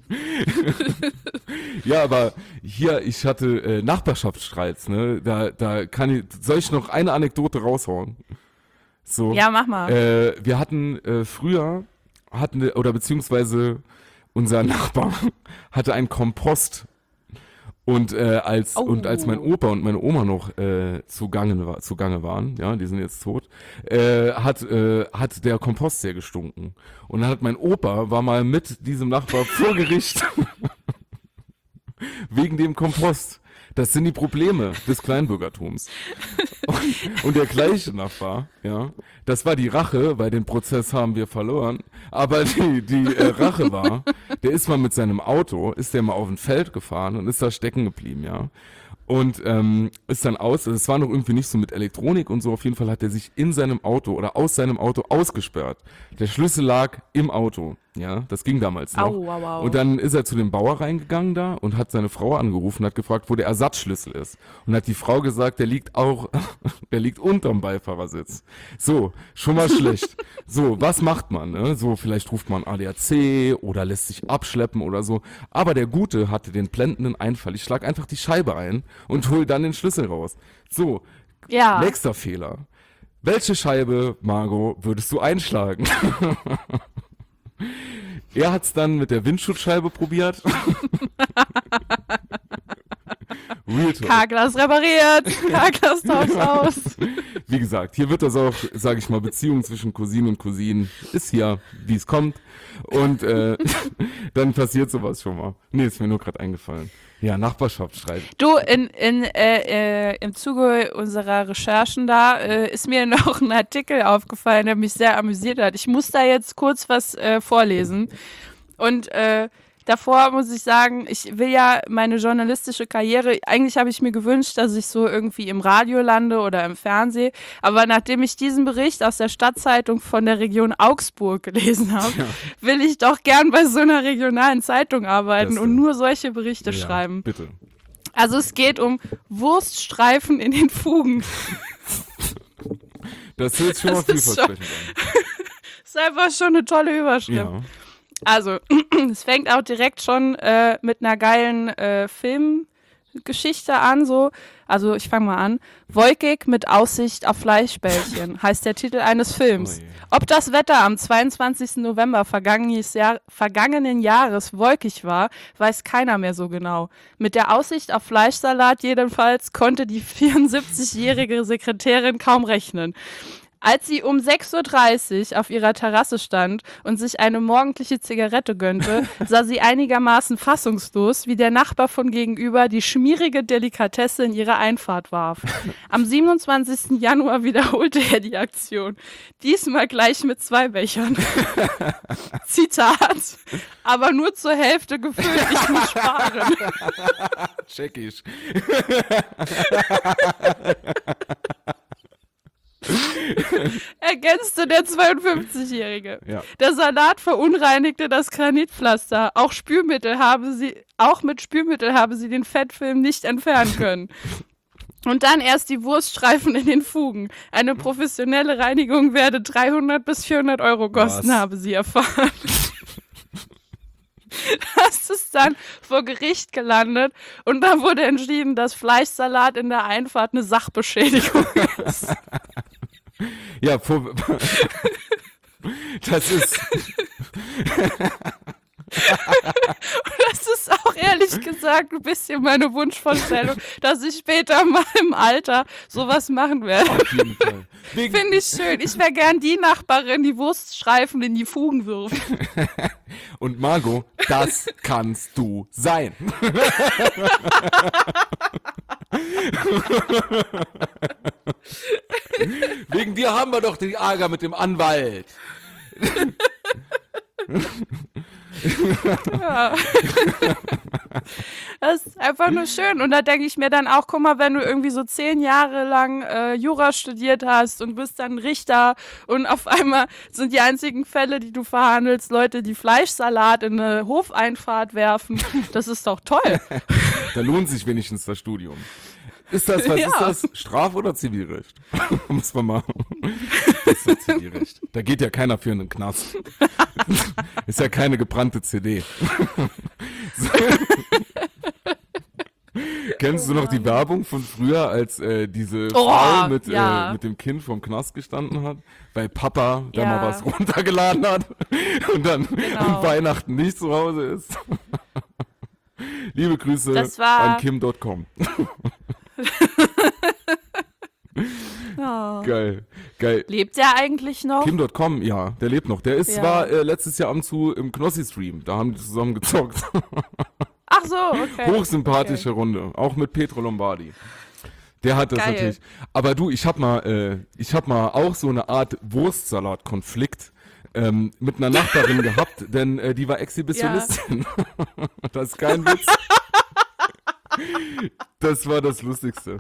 Ja, aber hier, ich hatte Nachbarschaftsstreits, ne? Soll ich noch eine Anekdote raushauen? So. Ja, mach mal. Wir hatten beziehungsweise unser Nachbar hatte einen Kompost und als mein Opa und meine Oma noch zugange waren, ja, die sind jetzt tot, hat der Kompost sehr gestunken. Und dann hat mein Opa war mal mit diesem Nachbar vor Gericht wegen dem Kompost. Das sind die Probleme des Kleinbürgertums. Und der gleiche Nachbar, ja, das war die Rache, weil den Prozess haben wir verloren. Aber die Rache war, der ist mal mit seinem Auto, ist der mal auf ein Feld gefahren und ist da stecken geblieben, ja. Und ist dann es war noch irgendwie nicht so mit Elektronik und so, auf jeden Fall hat er sich in seinem Auto oder aus seinem Auto ausgesperrt. Der Schlüssel lag im Auto, ja, das ging damals noch. Au. Und dann ist er zu dem Bauer reingegangen da und hat seine Frau angerufen, hat gefragt, wo der Ersatzschlüssel ist. Und hat die Frau gesagt, der liegt unterm Beifahrersitz. So, schon mal schlecht. So, was macht man, ne? So, vielleicht ruft man ADAC oder lässt sich abschleppen oder so. Aber der Gute hatte den blendenden Einfall. Ich schlag einfach die Scheibe ein und hol dann den Schlüssel raus. So, Ja. nächster Fehler. Welche Scheibe, Margot, würdest du einschlagen? Er hat's dann mit der Windschutzscheibe probiert. Real Talk. K-Glas repariert, K-Glas tauscht aus. Wie gesagt, hier wird das auch, sage ich mal, Beziehung zwischen Cousinen und Cousinen ist hier, wie es kommt. Und dann passiert sowas schon mal. Nee, ist mir nur gerade eingefallen. Ja, Nachbarschaftsstreit. Du, im Zuge unserer Recherchen da ist mir noch ein Artikel aufgefallen, der mich sehr amüsiert hat. Ich muss da jetzt kurz was vorlesen. Und davor muss ich sagen, ich will ja meine journalistische Karriere, eigentlich habe ich mir gewünscht, dass ich so irgendwie im Radio lande oder im Fernsehen, aber nachdem ich diesen Bericht aus der Stadtzeitung von der Region Augsburg gelesen habe, will ich doch gern bei so einer regionalen Zeitung arbeiten und nur solche Berichte schreiben. Bitte. Also es geht um Wurststreifen in den Fugen. Das hört sich schon mal vielversprechend an. Ist einfach schon eine tolle Überschrift. Ja. Also, es fängt auch direkt schon mit einer geilen Filmgeschichte an, so. Also, ich fange mal an. Wolkig mit Aussicht auf Fleischbällchen heißt der Titel eines Films. Oh je. Ob das Wetter am 22. November vergangenen Jahres wolkig war, weiß keiner mehr so genau. Mit der Aussicht auf Fleischsalat jedenfalls konnte die 74-jährige Sekretärin kaum rechnen. Als sie um 6:30 Uhr auf ihrer Terrasse stand und sich eine morgendliche Zigarette gönnte, sah sie einigermaßen fassungslos, wie der Nachbar von gegenüber die schmierige Delikatesse in ihre Einfahrt warf. Am 27. Januar wiederholte er die Aktion. Diesmal gleich mit 2 Bechern. Zitat. Aber nur zur Hälfte gefüllt, ich muss sparen. Check ich. Ergänzte der 52-Jährige. Ja. Der Salat verunreinigte das Granitpflaster. Auch mit Spülmittel habe sie den Fettfilm nicht entfernen können. Und dann erst die Wurststreifen in den Fugen. Eine professionelle Reinigung werde 300 bis 400 Euro kosten, Was? habe sie erfahren. Das ist dann vor Gericht gelandet und da wurde entschieden, dass Fleischsalat in der Einfahrt eine Sachbeschädigung ist. Ja, das ist. Das ist auch ehrlich gesagt ein bisschen meine Wunschvorstellung, dass ich später mal im Alter sowas machen werde. Auf jeden Fall. Finde ich schön. Ich wäre gern die Nachbarin, die Wurststreifen in die Fugen wirft. Und Margot, das kannst du sein. Wegen dir haben wir doch den Ärger mit dem Anwalt. Ja. Das ist einfach nur schön. Und da denke ich mir dann auch, guck mal, wenn du irgendwie so 10 Jahre lang Jura studiert hast und bist dann Richter und auf einmal sind die einzigen Fälle, die du verhandelst, Leute, die Fleischsalat in eine Hofeinfahrt werfen. Das ist doch toll. Da lohnt sich wenigstens das Studium. Was ist das? Straf- oder Zivilrecht? Muss man machen. Das ist doch Zivilrecht. Da geht ja keiner für in den Knast. Ist ja keine gebrannte CD. So. Kennst du noch die Werbung von früher, als diese Frau mit dem Kind vorm Knast gestanden hat? Weil Papa da mal was runtergeladen hat und dann an Weihnachten nicht zu Hause ist. Liebe Grüße an Kim.com. Oh. Geil. Lebt der eigentlich noch? Kim.com, ja, der lebt noch. Der war letztes Jahr im Knossi-Stream. Da haben die zusammen gezockt. Ach so, okay. Hochsympathische Runde. Auch mit Petro Lombardi. Der hat das Geil. natürlich. Aber du, ich hab mal auch so eine Art Wurstsalat-Konflikt mit einer Nachbarin gehabt, denn die war Exhibitionistin. Das ist kein Witz. Das war das Lustigste.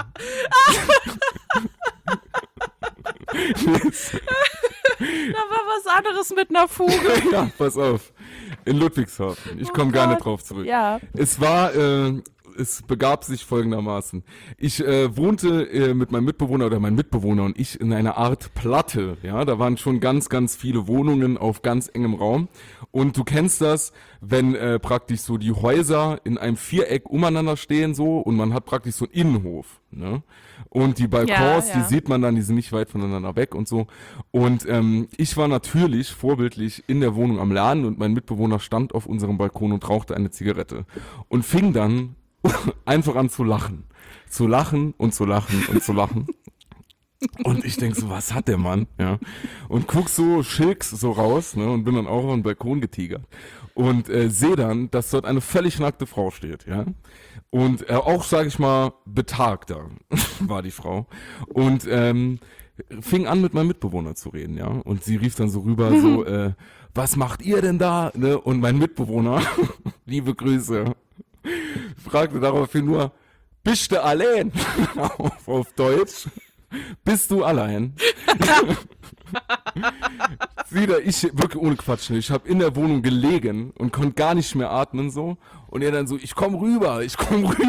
Da war was anderes mit einer Fuge. Ja, pass auf. In Ludwigshafen. Ich komme gar nicht drauf zurück. Ja. Es begab sich folgendermaßen. Ich wohnte mit meinem Mitbewohner oder mein Mitbewohner und ich in einer Art Platte. Ja, da waren schon ganz, ganz viele Wohnungen auf ganz engem Raum. Und du kennst das, wenn praktisch so die Häuser in einem Viereck umeinander stehen so und man hat praktisch so einen Innenhof. Ne? Und die Balkons, die sieht man dann, die sind nicht weit voneinander weg und so. Und ich war natürlich vorbildlich in der Wohnung am Lernen und mein Mitbewohner stand auf unserem Balkon und rauchte eine Zigarette. Und fing dann einfach an zu lachen. Zu lachen und zu lachen und zu lachen. Und ich denk so, was hat der Mann? Ja. Und guck so schilks so raus, ne, und bin dann auch auf den Balkon getigert. Und sehe dann, dass dort eine völlig nackte Frau steht, ja. Und auch, sage ich mal, betagter war die Frau. Und fing an, mit meinem Mitbewohner zu reden, ja. Und sie rief dann so rüber, so, was macht ihr denn da? Ne? Und mein Mitbewohner, liebe Grüße, fragte daraufhin nur, bist du allein? auf Deutsch. Bist du allein? Wieder, ich, wirklich ohne Quatsch, ich habe in der Wohnung gelegen und konnte gar nicht mehr atmen so. Und er dann so, ich komm rüber.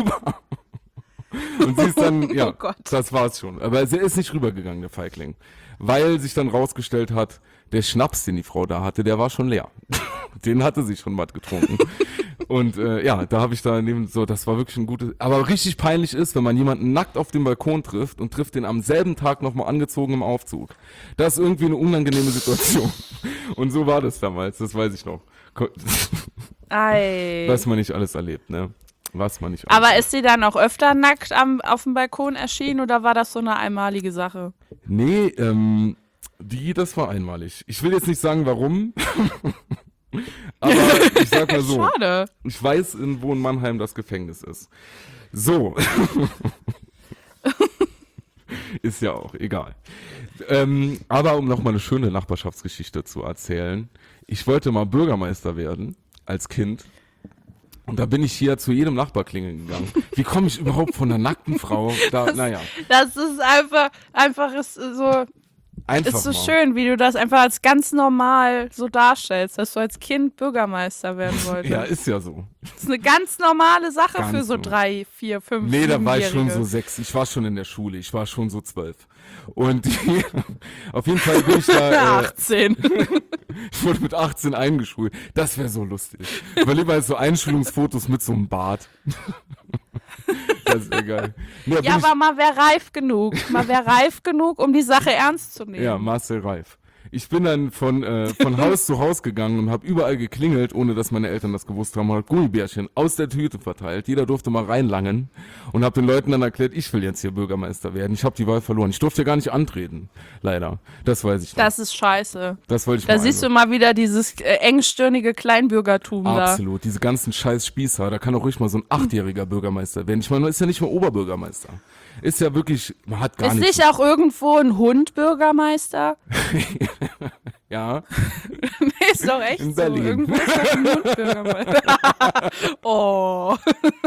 Und sie ist dann, ja, Oh Gott. das war's schon. Aber sie ist nicht rübergegangen, der Feigling. weil sich dann rausgestellt hat, der Schnaps, den die Frau da hatte, der war schon leer. Den hatte sie schon matt getrunken. Und ja, da habe ich da neben so, das war wirklich ein gutes, aber richtig peinlich ist, wenn man jemanden nackt auf dem Balkon trifft und trifft den am selben Tag nochmal angezogen im Aufzug. Das ist irgendwie eine unangenehme Situation. Und so war das damals, das weiß ich noch. Ei. Was man nicht alles erlebt, ne? Was man nicht alles Aber ist sie dann auch öfter nackt auf dem Balkon erschienen oder war das so eine einmalige Sache? Nee, das war einmalig. Ich will jetzt nicht sagen, warum. Aber ich sag mal so. Schade. Ich weiß, wo in Mannheim das Gefängnis ist. So. Ist ja auch egal. Aber um nochmal eine schöne Nachbarschaftsgeschichte zu erzählen. Ich wollte mal Bürgermeister werden als Kind. Und da bin ich hier zu jedem Nachbar klingeln gegangen. Wie komme ich überhaupt von einer nackten Frau da, naja. Das ist einfach ist so. Einfach Ist so mal. schön, wie du das einfach als ganz normal so darstellst, dass du als Kind Bürgermeister werden wolltest. Ja, ist ja so. Das ist eine ganz normale Sache Ganz für so normal. 3, 4, 5, Nee, da war ich schon 7-Jährige. so 6. Ich war schon in der Schule. Ich war schon so 12. Und auf jeden Fall bin ich da. 18. Ich wurde mit 18 eingeschult. Das wäre so lustig. Aber lieber als so Einschulungsfotos mit so einem Bart. Das wäre geil. Nee, Ja, aber man wäre reif genug. Man wäre reif genug, um die Sache ernst zu nehmen. ja, Marcel Reif. Ich bin dann von Haus zu Haus gegangen und habe überall geklingelt, ohne dass meine Eltern das gewusst haben, und habe Gummibärchen aus der Tüte verteilt. Jeder durfte mal reinlangen und habe den Leuten dann erklärt, ich will jetzt hier Bürgermeister werden. Ich habe die Wahl verloren. Ich durfte ja gar nicht antreten, leider. Das weiß ich noch. Das ist scheiße. Das wollte ich Da mal siehst du mal wieder dieses engstirnige Kleinbürgertum da. Absolut, diese ganzen scheiß Spießer, da kann auch ruhig mal so ein 8-jähriger Bürgermeister werden. Ich meine, man ist ja nicht mal Oberbürgermeister. Ist ja wirklich, man hat gar Ist nichts. nicht auch irgendwo ein Hund Bürgermeister? Ja, Nee, ist doch echt In so. Berlin. Irgendwo ist doch ein Hund Bürgermeister. Oh.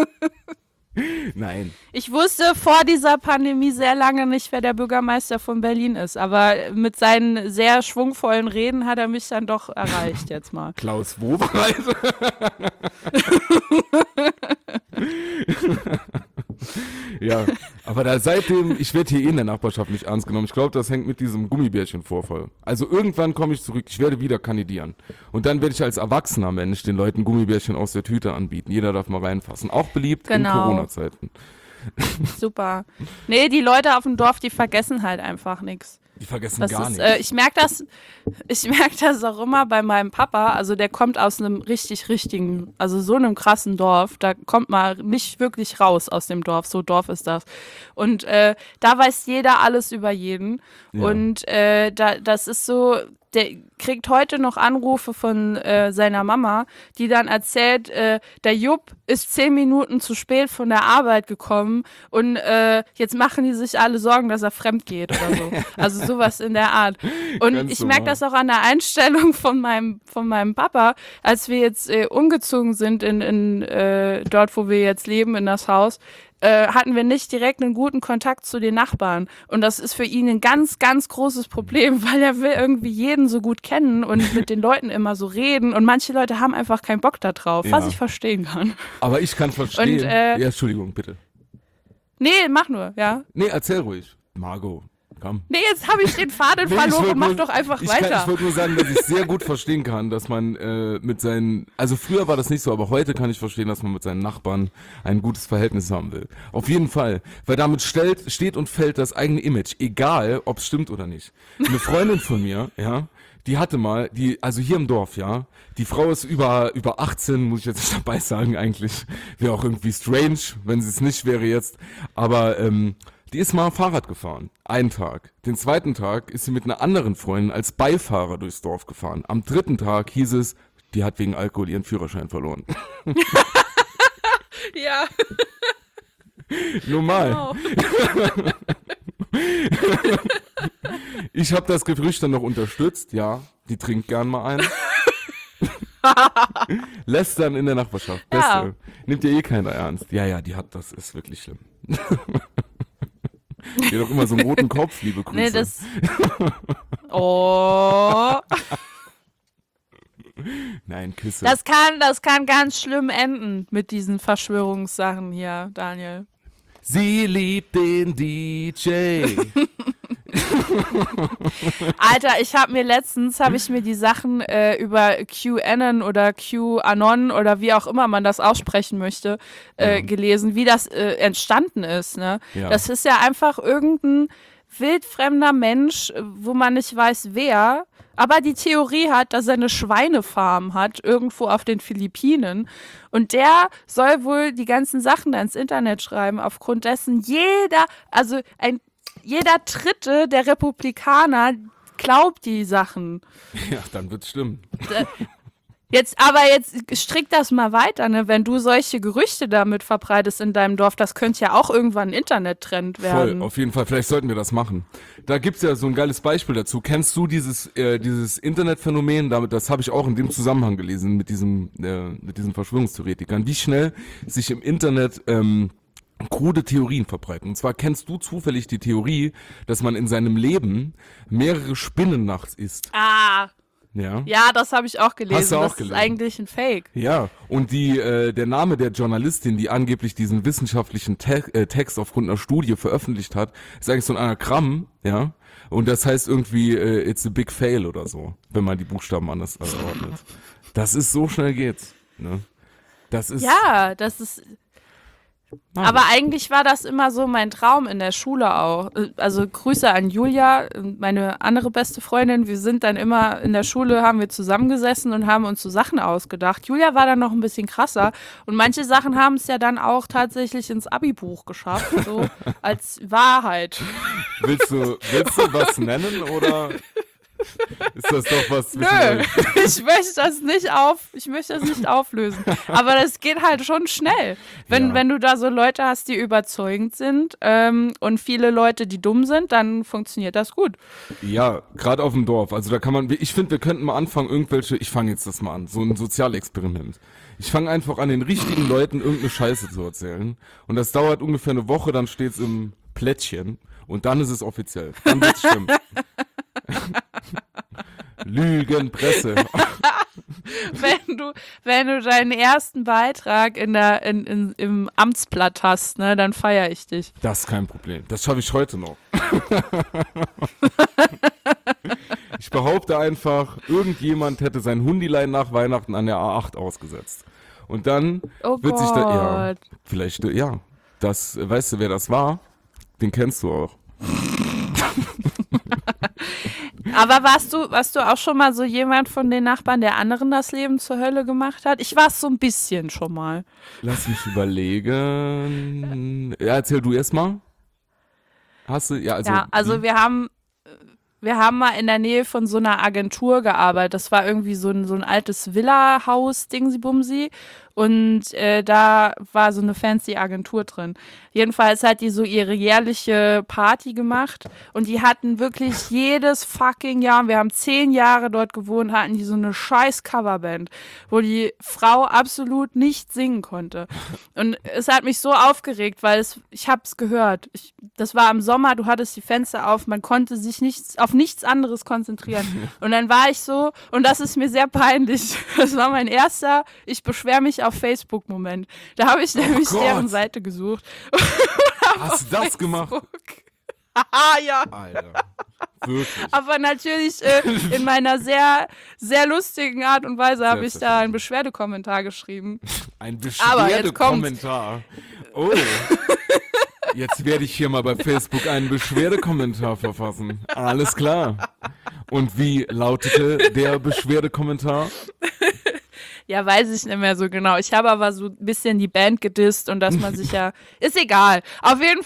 nein. Ich wusste vor dieser Pandemie sehr lange nicht, wer der Bürgermeister von Berlin ist. Aber mit seinen sehr schwungvollen Reden hat er mich dann doch erreicht jetzt mal. Klaus Wowereit. Ja, aber da seitdem, ich werde hier in der Nachbarschaft nicht ernst genommen. Ich glaube, das hängt mit diesem Gummibärchen-Vorfall. Also irgendwann komme ich zurück, ich werde wieder kandidieren. Und dann werde ich als erwachsener Mensch den Leuten Gummibärchen aus der Tüte anbieten. Jeder darf mal reinfassen. Auch beliebt in Genau. Corona-Zeiten. Super. Nee, die Leute auf dem Dorf, die vergessen halt einfach nichts. Die vergessen Das gar ist, nichts. ich merke das auch immer bei meinem Papa. Also der kommt aus einem richtigen, also so einem krassen Dorf. Da kommt man nicht wirklich raus aus dem Dorf. So Dorf ist das. Und da weiß jeder alles über jeden. Ja. Und das ist so, der kriegt heute noch Anrufe von seiner Mama, die dann erzählt, der Jupp ist 10 Minuten zu spät von der Arbeit gekommen und jetzt machen die sich alle Sorgen, dass er fremd geht oder so. Also sowas in der Art. Und Ganz ich merke normal. das auch an der Einstellung von meinem Papa, als wir jetzt umgezogen sind in dort, wo wir jetzt leben, in das Haus. Hatten wir nicht direkt einen guten Kontakt zu den Nachbarn. Und das ist für ihn ein ganz, ganz großes Problem, weil er will irgendwie jeden so gut kennen und mit den Leuten immer so reden. Und manche Leute haben einfach keinen Bock da drauf, was Ja. ich verstehen kann. Aber ich kann verstehen. Und, ja, Entschuldigung, bitte. Nee, mach nur, ja. Nee, erzähl ruhig. Margot, komm. Nee, jetzt habe ich den Faden Nee, ich verloren. wollt Mach nur- doch einfach ich weiter. Ich wollte nur sagen, dass ich sehr gut verstehen kann, dass man mit seinen, also früher war das nicht so, aber heute kann ich verstehen, dass man mit seinen Nachbarn ein gutes Verhältnis haben will. Auf jeden Fall, weil damit steht und fällt das eigene Image, egal ob es stimmt oder nicht. Eine Freundin von mir, ja, die hatte mal, also hier im Dorf, ja, die Frau ist über 18, muss ich jetzt nicht dabei sagen eigentlich, wäre auch irgendwie strange, wenn sie es nicht wäre jetzt, aber die ist mal Fahrrad gefahren. Einen Tag. Den zweiten Tag ist sie mit einer anderen Freundin als Beifahrer durchs Dorf gefahren. Am dritten Tag hieß es, die hat wegen Alkohol ihren Führerschein verloren. Ja, Normal. genau. Ich habe das Gerücht dann noch unterstützt. Ja, die trinkt gern mal ein. Lästern in der Nachbarschaft. Beste. Ja. Nimmt ja eh keiner ernst. Ja, das ist wirklich schlimm. Die hat doch immer so einen roten Kopf, liebe Grüße. Nee, das. Oh. Nein, Küsse. Das kann ganz schlimm enden mit diesen Verschwörungssachen hier, Daniel. Sie liebt den DJ. Alter, ich habe mir die Sachen über QAnon oder QAnon oder wie auch immer man das aussprechen möchte, gelesen, wie das entstanden ist. Ne? Ja. Das ist ja einfach irgendein wildfremder Mensch, wo man nicht weiß, wer, aber die Theorie hat, dass er eine Schweinefarm hat, irgendwo auf den Philippinen. Und der soll wohl die ganzen Sachen da ins Internet schreiben, aufgrund dessen jeder Dritte der Republikaner glaubt die Sachen. Ja, dann wird's schlimm. Jetzt strick das mal weiter, ne? Wenn du solche Gerüchte damit verbreitest in deinem Dorf, das könnte ja auch irgendwann ein Internettrend werden. Voll, auf jeden Fall. Vielleicht sollten wir das machen. Da gibt's ja so ein geiles Beispiel dazu. Kennst du dieses Internetphänomen? Das habe ich auch in dem Zusammenhang gelesen mit diesen Verschwörungstheoretikern. Wie schnell sich im Internet krude Theorien verbreiten. Und zwar kennst du zufällig die Theorie, dass man in seinem Leben mehrere Spinnen nachts isst. Ja, das habe ich auch gelesen. Hast du auch das gelesen? Ist eigentlich ein Fake. Ja, und der Name der Journalistin, die angeblich diesen wissenschaftlichen Text aufgrund einer Studie veröffentlicht hat, ist eigentlich so ein Anagramm, ja. Und das heißt irgendwie, it's a big fail oder so, wenn man die Buchstaben anders ordnet. Das ist, so schnell geht's, ne? Das ist... Ja, das ist... Aber eigentlich war das immer so mein Traum in der Schule auch. Also Grüße an Julia, meine andere beste Freundin. Wir sind dann immer in der Schule, haben wir zusammengesessen und haben uns so Sachen ausgedacht. Julia war dann noch ein bisschen krasser und manche Sachen haben es ja dann auch tatsächlich ins Abi-Buch geschafft, so als Wahrheit. Willst du was nennen oder ist das doch was zwischen Nö, euch? ich möchte das nicht auflösen. Aber das geht halt schon schnell. Wenn du da so Leute hast, die überzeugend sind und viele Leute, die dumm sind, dann funktioniert das gut. Ja, gerade auf dem Dorf. Also da kann man, ich finde, wir könnten mal anfangen, ich fange jetzt das mal an, so ein Sozialexperiment. Ich fange einfach an, den richtigen Leuten irgendeine Scheiße zu erzählen. Und das dauert ungefähr eine Woche, dann steht's im Plättchen und dann ist es offiziell. Dann wird's stimmen. Lügenpresse. Wenn du deinen ersten Beitrag im Amtsblatt hast, ne, dann feiere ich dich. Das ist kein Problem. Das schaffe ich heute noch. Ich behaupte einfach, irgendjemand hätte sein Hundilein nach Weihnachten an der A8 ausgesetzt. Und dann wird sich da, vielleicht, weißt du, wer das war? Den kennst du auch. Aber warst du auch schon mal so jemand von den Nachbarn, der anderen das Leben zur Hölle gemacht hat? Ich war es so ein bisschen schon mal. Lass mich überlegen. Ja, erzähl du erst mal. Hast du, also wir haben mal in der Nähe von so einer Agentur gearbeitet. Das war irgendwie so ein altes Villa-Haus, Dingsy-Bumsy. Und da war so eine fancy Agentur drin. Jedenfalls hat die so ihre jährliche Party gemacht. Und die hatten wirklich jedes fucking Jahr, und wir haben 10 Jahre dort gewohnt, hatten die so eine scheiß Coverband, wo die Frau absolut nicht singen konnte. Und es hat mich so aufgeregt, weil ich hab's gehört. Das war im Sommer, du hattest die Fenster auf, man konnte sich auf nichts anderes konzentrieren. Und dann war ich so, und das ist mir sehr peinlich, das war mein erster, ich beschwere mich auf Facebook-Moment. Da habe ich nämlich deren Seite gesucht. Hast du das gemacht? Ja. Alter, wirklich. Aber natürlich in meiner sehr, sehr lustigen Art und Weise habe ich da einen Beschwerdekommentar geschrieben. Ein Beschwerdekommentar? Oh. Jetzt werde ich hier mal bei Facebook einen Beschwerdekommentar verfassen. Alles klar. Und wie lautete der Beschwerdekommentar? Ja, weiß ich nicht mehr so genau. Ich habe aber so ein bisschen die Band gedisst und dass man sich ja, ist egal. Auf jeden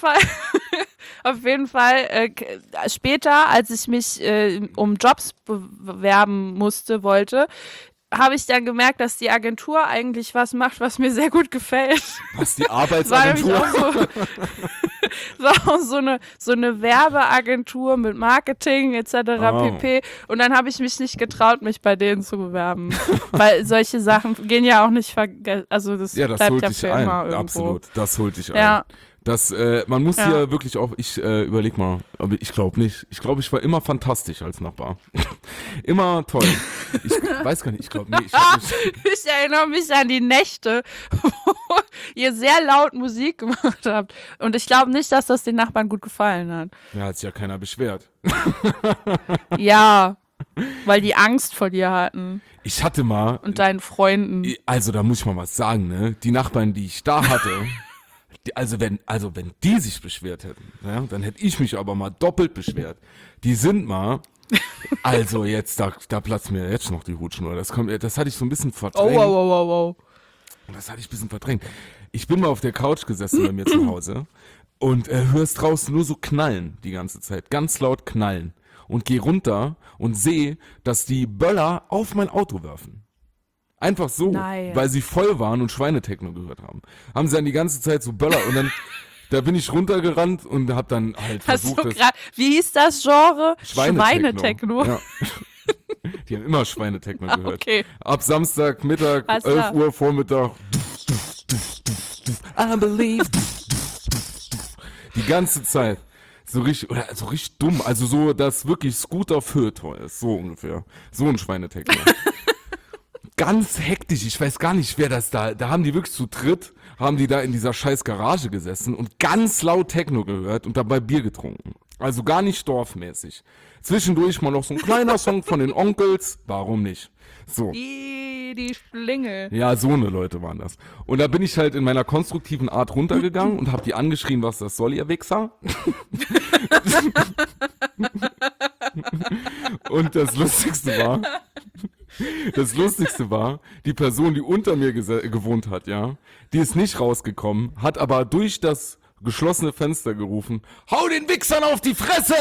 Fall, später, als ich mich um Jobs bewerben wollte, habe ich dann gemerkt, dass die Agentur eigentlich was macht, was mir sehr gut gefällt. Was, die Arbeitsagentur? War auch so eine Werbeagentur mit Marketing etc. pp. Und dann habe ich mich nicht getraut, mich bei denen zu bewerben. Weil solche Sachen gehen ja auch nicht also das bleibt ja für immer irgendwo. Absolut, das holt dich ein. Ja. Man muss hier wirklich auch, ich überleg mal, aber ich glaube nicht. Ich glaube, ich war immer fantastisch als Nachbar. Immer toll. Ich weiß gar nicht, ich glaube nicht. Ich erinnere mich an die Nächte, ihr sehr laut Musik gemacht habt. Und ich glaube nicht, dass das den Nachbarn gut gefallen hat. Ja, hat sich ja keiner beschwert. Ja, weil die Angst vor dir hatten Ich hatte mal, und deinen Freunden. also da muss ich mal was sagen, ne? Die Nachbarn, die ich da hatte, wenn die sich beschwert hätten, ja, dann hätte ich mich aber mal doppelt beschwert. Die sind mal, also jetzt, da platzt mir jetzt noch die Hutschnur. Das hatte ich so ein bisschen verdrängt. Oh. Das hatte ich ein bisschen verdrängt. Ich bin mal auf der Couch gesessen bei mir zu Hause und hörst draußen nur so knallen die ganze Zeit, ganz laut knallen. Und geh runter und sehe, dass die Böller auf mein Auto werfen. Einfach so, Nein. weil sie voll waren und Schweinetechno gehört haben. Haben sie dann die ganze Zeit so Böller und dann da bin ich runtergerannt und hab dann halt versucht, wie hieß das Genre? Schweinetechno. Ja. Die haben immer Schweinetechno gehört. Okay. Ab Samstag, Mittag, Alles 11 klar. Uhr Vormittag. I believe. Die ganze Zeit. So richtig dumm. Also so, dass wirklich Scooter Feuilleton ist. So ungefähr. So ein Schweinetechno. Ganz hektisch. Ich weiß gar nicht, wer das da haben die wirklich zu dritt, haben die da in dieser scheiß Garage gesessen und ganz laut Techno gehört und dabei Bier getrunken. Also gar nicht dorfmäßig. Zwischendurch mal noch so ein kleiner Song von den Onkels. Warum nicht? So. Die Schlingel. Ja, so eine Leute waren das. Und da bin ich halt in meiner konstruktiven Art runtergegangen und hab die angeschrien, was das soll, ihr Wichser. Und das Lustigste war, die Person, die unter mir gewohnt hat, ja, die ist nicht rausgekommen, hat aber durch das geschlossene Fenster gerufen, hau den Wichsern auf die Fresse!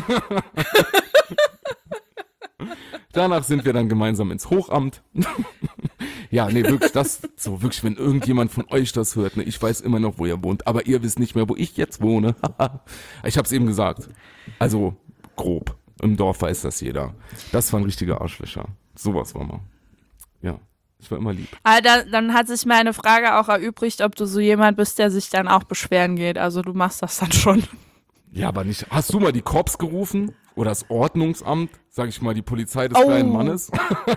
Danach sind wir dann gemeinsam ins Hochamt. Ja, nee, wirklich, wirklich, wenn irgendjemand von euch das hört, ne, ich weiß immer noch, wo ihr wohnt, aber ihr wisst nicht mehr, wo ich jetzt wohne. Ich hab's eben gesagt. Also, grob. Im Dorf weiß das jeder. Das waren richtige Arschlöcher. Sowas war mal. Ja, ich war immer lieb. Aber dann hat sich meine Frage auch erübrigt, ob du so jemand bist, der sich dann auch beschweren geht. Also du machst das dann schon. Ja, aber nicht. Hast du mal die Cops gerufen? Oder das Ordnungsamt? Sag ich mal, die Polizei des kleinen Mannes?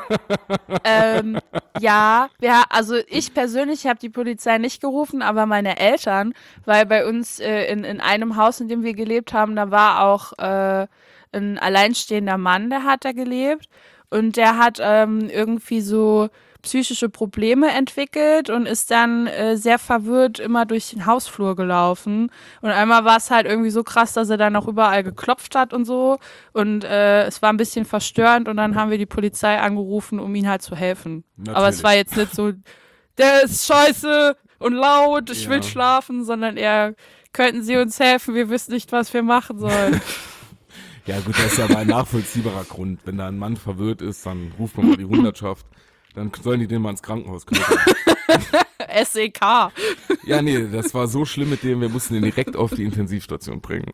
Ja, also ich persönlich habe die Polizei nicht gerufen, aber meine Eltern, weil bei uns in einem Haus, in dem wir gelebt haben, da war auch ein alleinstehender Mann, der hat da gelebt und der hat irgendwie so psychische Probleme entwickelt und ist dann sehr verwirrt immer durch den Hausflur gelaufen. Und einmal war es halt irgendwie so krass, dass er dann auch überall geklopft hat und so. Und es war ein bisschen verstörend und dann haben wir die Polizei angerufen, um ihm halt zu helfen. Natürlich. Aber es war jetzt nicht so, der ist scheiße und laut, ich will schlafen, sondern eher, könnten Sie uns helfen, wir wissen nicht, was wir machen sollen. Ja gut, das ist aber ein nachvollziehbarer Grund. Wenn da ein Mann verwirrt ist, dann ruft man mal die Hundertschaft. Dann sollen die den mal ins Krankenhaus knüpfen. SEK. Ja, nee, das war so schlimm mit dem, wir mussten ihn direkt auf die Intensivstation bringen.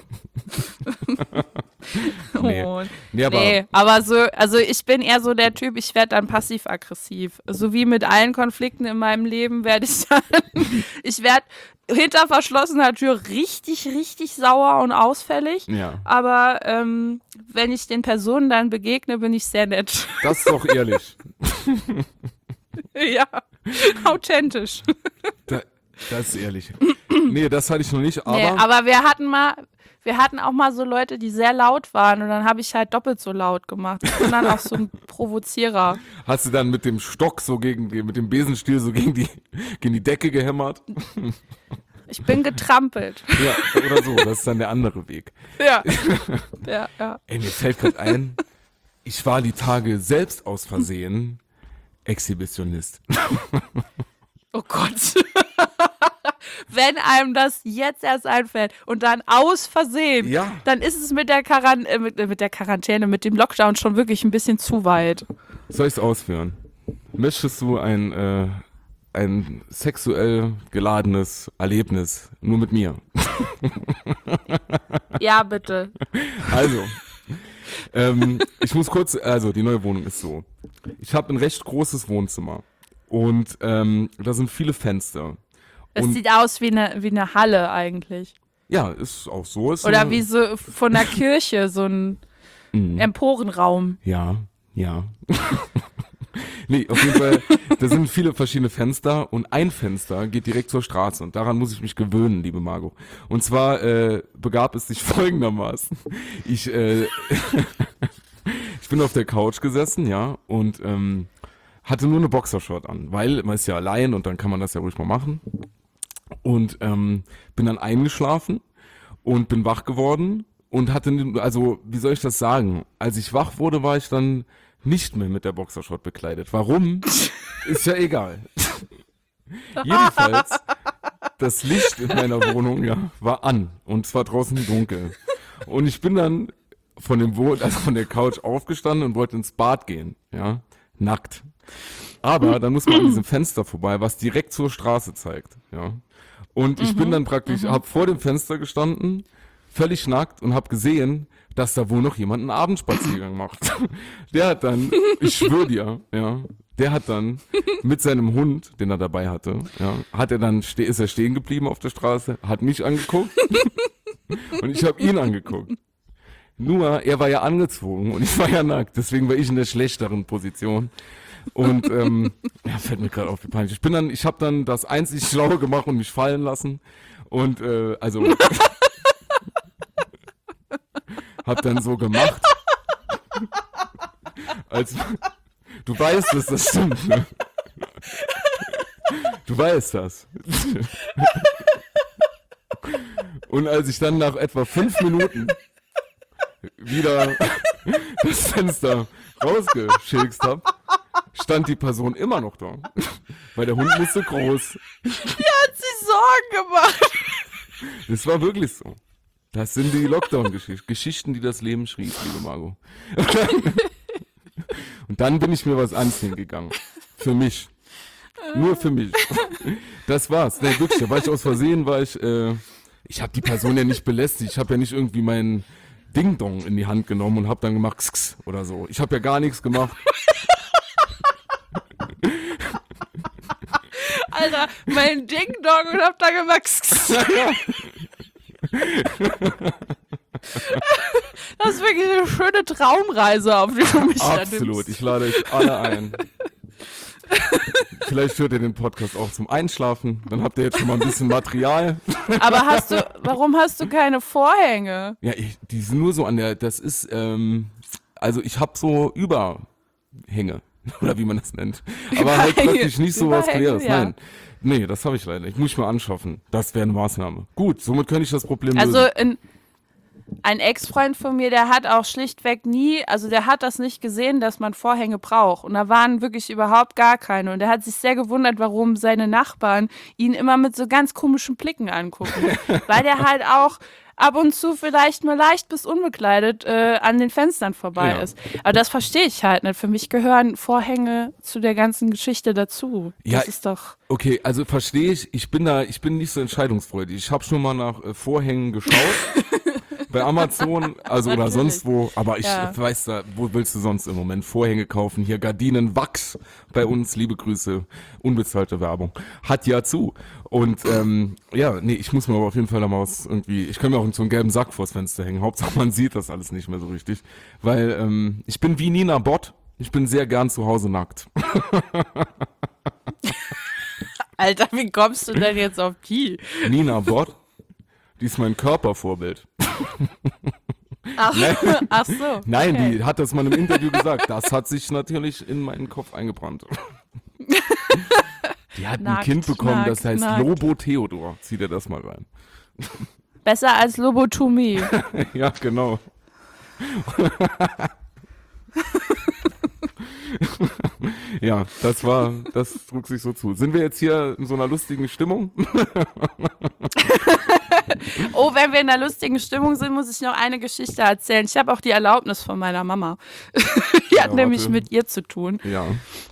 Also ich bin eher so der Typ, ich werde dann passiv-aggressiv. So wie mit allen Konflikten in meinem Leben werde ich werde hinter verschlossener Tür richtig, richtig sauer und ausfällig. Ja. Aber wenn ich den Personen dann begegne, bin ich sehr nett. Das ist doch ehrlich. Ja, authentisch. Das ist ehrlich. Nee, das hatte ich noch nicht, aber... Nee, aber wir hatten auch mal so Leute, die sehr laut waren und dann habe ich halt doppelt so laut gemacht. Ich bin dann auch so ein Provozierer. Hast du dann mit dem Stock so mit dem Besenstiel so gegen die Decke gehämmert? Ich bin getrampelt. Ja, oder so, das ist dann der andere Weg. Ja. Ey, mir fällt gerade ein, ich war die Tage selbst aus Versehen Exhibitionist. Oh Gott. Wenn einem das jetzt erst einfällt und dann aus Versehen, dann ist es mit der Quarantäne, mit dem Lockdown schon wirklich ein bisschen zu weit. Soll ich es ausführen? Möchtest du ein sexuell geladenes Erlebnis nur mit mir? Ja, bitte. Also, ich muss kurz, die neue Wohnung ist so. Ich habe ein recht großes Wohnzimmer und da sind viele Fenster. Es sieht aus wie eine Halle eigentlich. Ja, ist auch so. Oder wie so von der Kirche, so ein Emporenraum. Ja. Nee, Nee, auf jeden Fall, da sind viele verschiedene Fenster und ein Fenster geht direkt zur Straße und daran muss ich mich gewöhnen, liebe Margot. Und zwar begab es sich folgendermaßen. Ich bin auf der Couch gesessen, ja, und hatte nur eine Boxershort an, weil man ist ja allein und dann kann man das ja ruhig mal machen. Und bin dann eingeschlafen und bin wach geworden und hatte, also wie soll ich das sagen, als ich wach wurde, war ich dann nicht mehr mit der Boxershort bekleidet. Warum? Ist ja egal. Jedenfalls, das Licht in meiner Wohnung, ja, war an und es war draußen dunkel. Und ich bin dann von der Couch aufgestanden und wollte ins Bad gehen, ja, nackt. Aber dann muss man an diesem Fenster vorbei, was direkt zur Straße zeigt, ja. Und ich bin dann praktisch, hab vor dem Fenster gestanden, völlig nackt und hab gesehen, dass da wohl noch jemand einen Abendspaziergang macht. Der hat dann, ich schwöre dir, ja, der hat dann mit seinem Hund, den er dabei hatte, ja, ist er stehen geblieben auf der Straße, hat mich angeguckt und ich habe ihn angeguckt. Nur, er war ja angezogen und ich war ja nackt, deswegen war ich in der schlechteren Position. Und ja, fällt mir gerade auf, wie peinlich. Ich habe dann das einzig Schlaue gemacht und mich fallen lassen und also hab dann so gemacht, als du weißt, dass das stimmt, ne? Du weißt das. Und als ich dann nach etwa 5 Minuten wieder das Fenster rausgeschilkst habe, stand die Person immer noch da. Weil der Hund musste groß. Die hat sich Sorgen gemacht. Das war wirklich so. Das sind die Lockdown-Geschichten. Geschichten, die das Leben schrieb, liebe Margot. Und dann bin ich mir was anziehen gegangen. Für mich. Nur für mich. Das war's. Nee, wirklich, da war ich aus Versehen, ich habe die Person ja nicht belästigt. Ich habe ja nicht irgendwie meinen Ding-Dong in die Hand genommen und habe dann gemacht X oder so. Ich habe ja gar nichts gemacht. Alter, mein Ding-Dong und hab da gemacht. Das ist wirklich eine schöne Traumreise, auf die du mich da nimmst. Absolut, ich lade euch alle ein. Vielleicht hört ihr den Podcast auch zum Einschlafen, dann habt ihr jetzt schon mal ein bisschen Material. Aber warum hast du keine Vorhänge? Ja, die sind nur so das ist, also ich habe so Überhänge, oder wie man das nennt. Aber halt wirklich nicht so was Queres, ja. Nein. Nee, das habe ich leider nicht. Muss ich mal anschaffen. Das wäre eine Maßnahme. Gut, somit könnte ich das Problem lösen. Also ein Ex-Freund von mir, der hat auch schlichtweg der hat das nicht gesehen, dass man Vorhänge braucht. Und da waren wirklich überhaupt gar keine. Und er hat sich sehr gewundert, warum seine Nachbarn ihn immer mit so ganz komischen Blicken angucken. Weil der halt auch ab und zu vielleicht mal leicht bis unbekleidet an den Fenstern vorbei ist. Aber das verstehe ich halt nicht. Für mich gehören Vorhänge zu der ganzen Geschichte dazu. Ja, Das ist doch... Okay, also verstehe ich. Ich bin nicht so entscheidungsfreudig. Ich habe schon mal nach Vorhängen geschaut. Bei Amazon, also oder sonst wo, aber ich weiß da, wo willst du sonst im Moment Vorhänge kaufen? Hier Gardinen, Wachs bei uns, liebe Grüße, unbezahlte Werbung, hat ja zu. Und ich muss mir aber auf jeden Fall da mal was irgendwie, ich kann mir auch so einen gelben Sack vors Fenster hängen, Hauptsache man sieht das alles nicht mehr so richtig, weil ich bin wie Nina Bott, ich bin sehr gern zu Hause nackt. Alter, wie kommst du denn jetzt auf die? Nina Bott, die ist mein Körpervorbild. Ach so. Nein, okay. Die hat das mal im Interview gesagt. Das hat sich natürlich in meinen Kopf eingebrannt. Die hat ein Kind bekommen, das heißt Lobo Theodor. Zieh dir das mal rein. Besser als Lobotomie. Ja, genau. Ja, das trug sich so zu. Sind wir jetzt hier in so einer lustigen Stimmung? Oh, wenn wir in einer lustigen Stimmung sind, muss ich noch eine Geschichte erzählen. Ich habe auch die Erlaubnis von meiner Mama. Die hat nämlich mit ihr zu tun. Ja.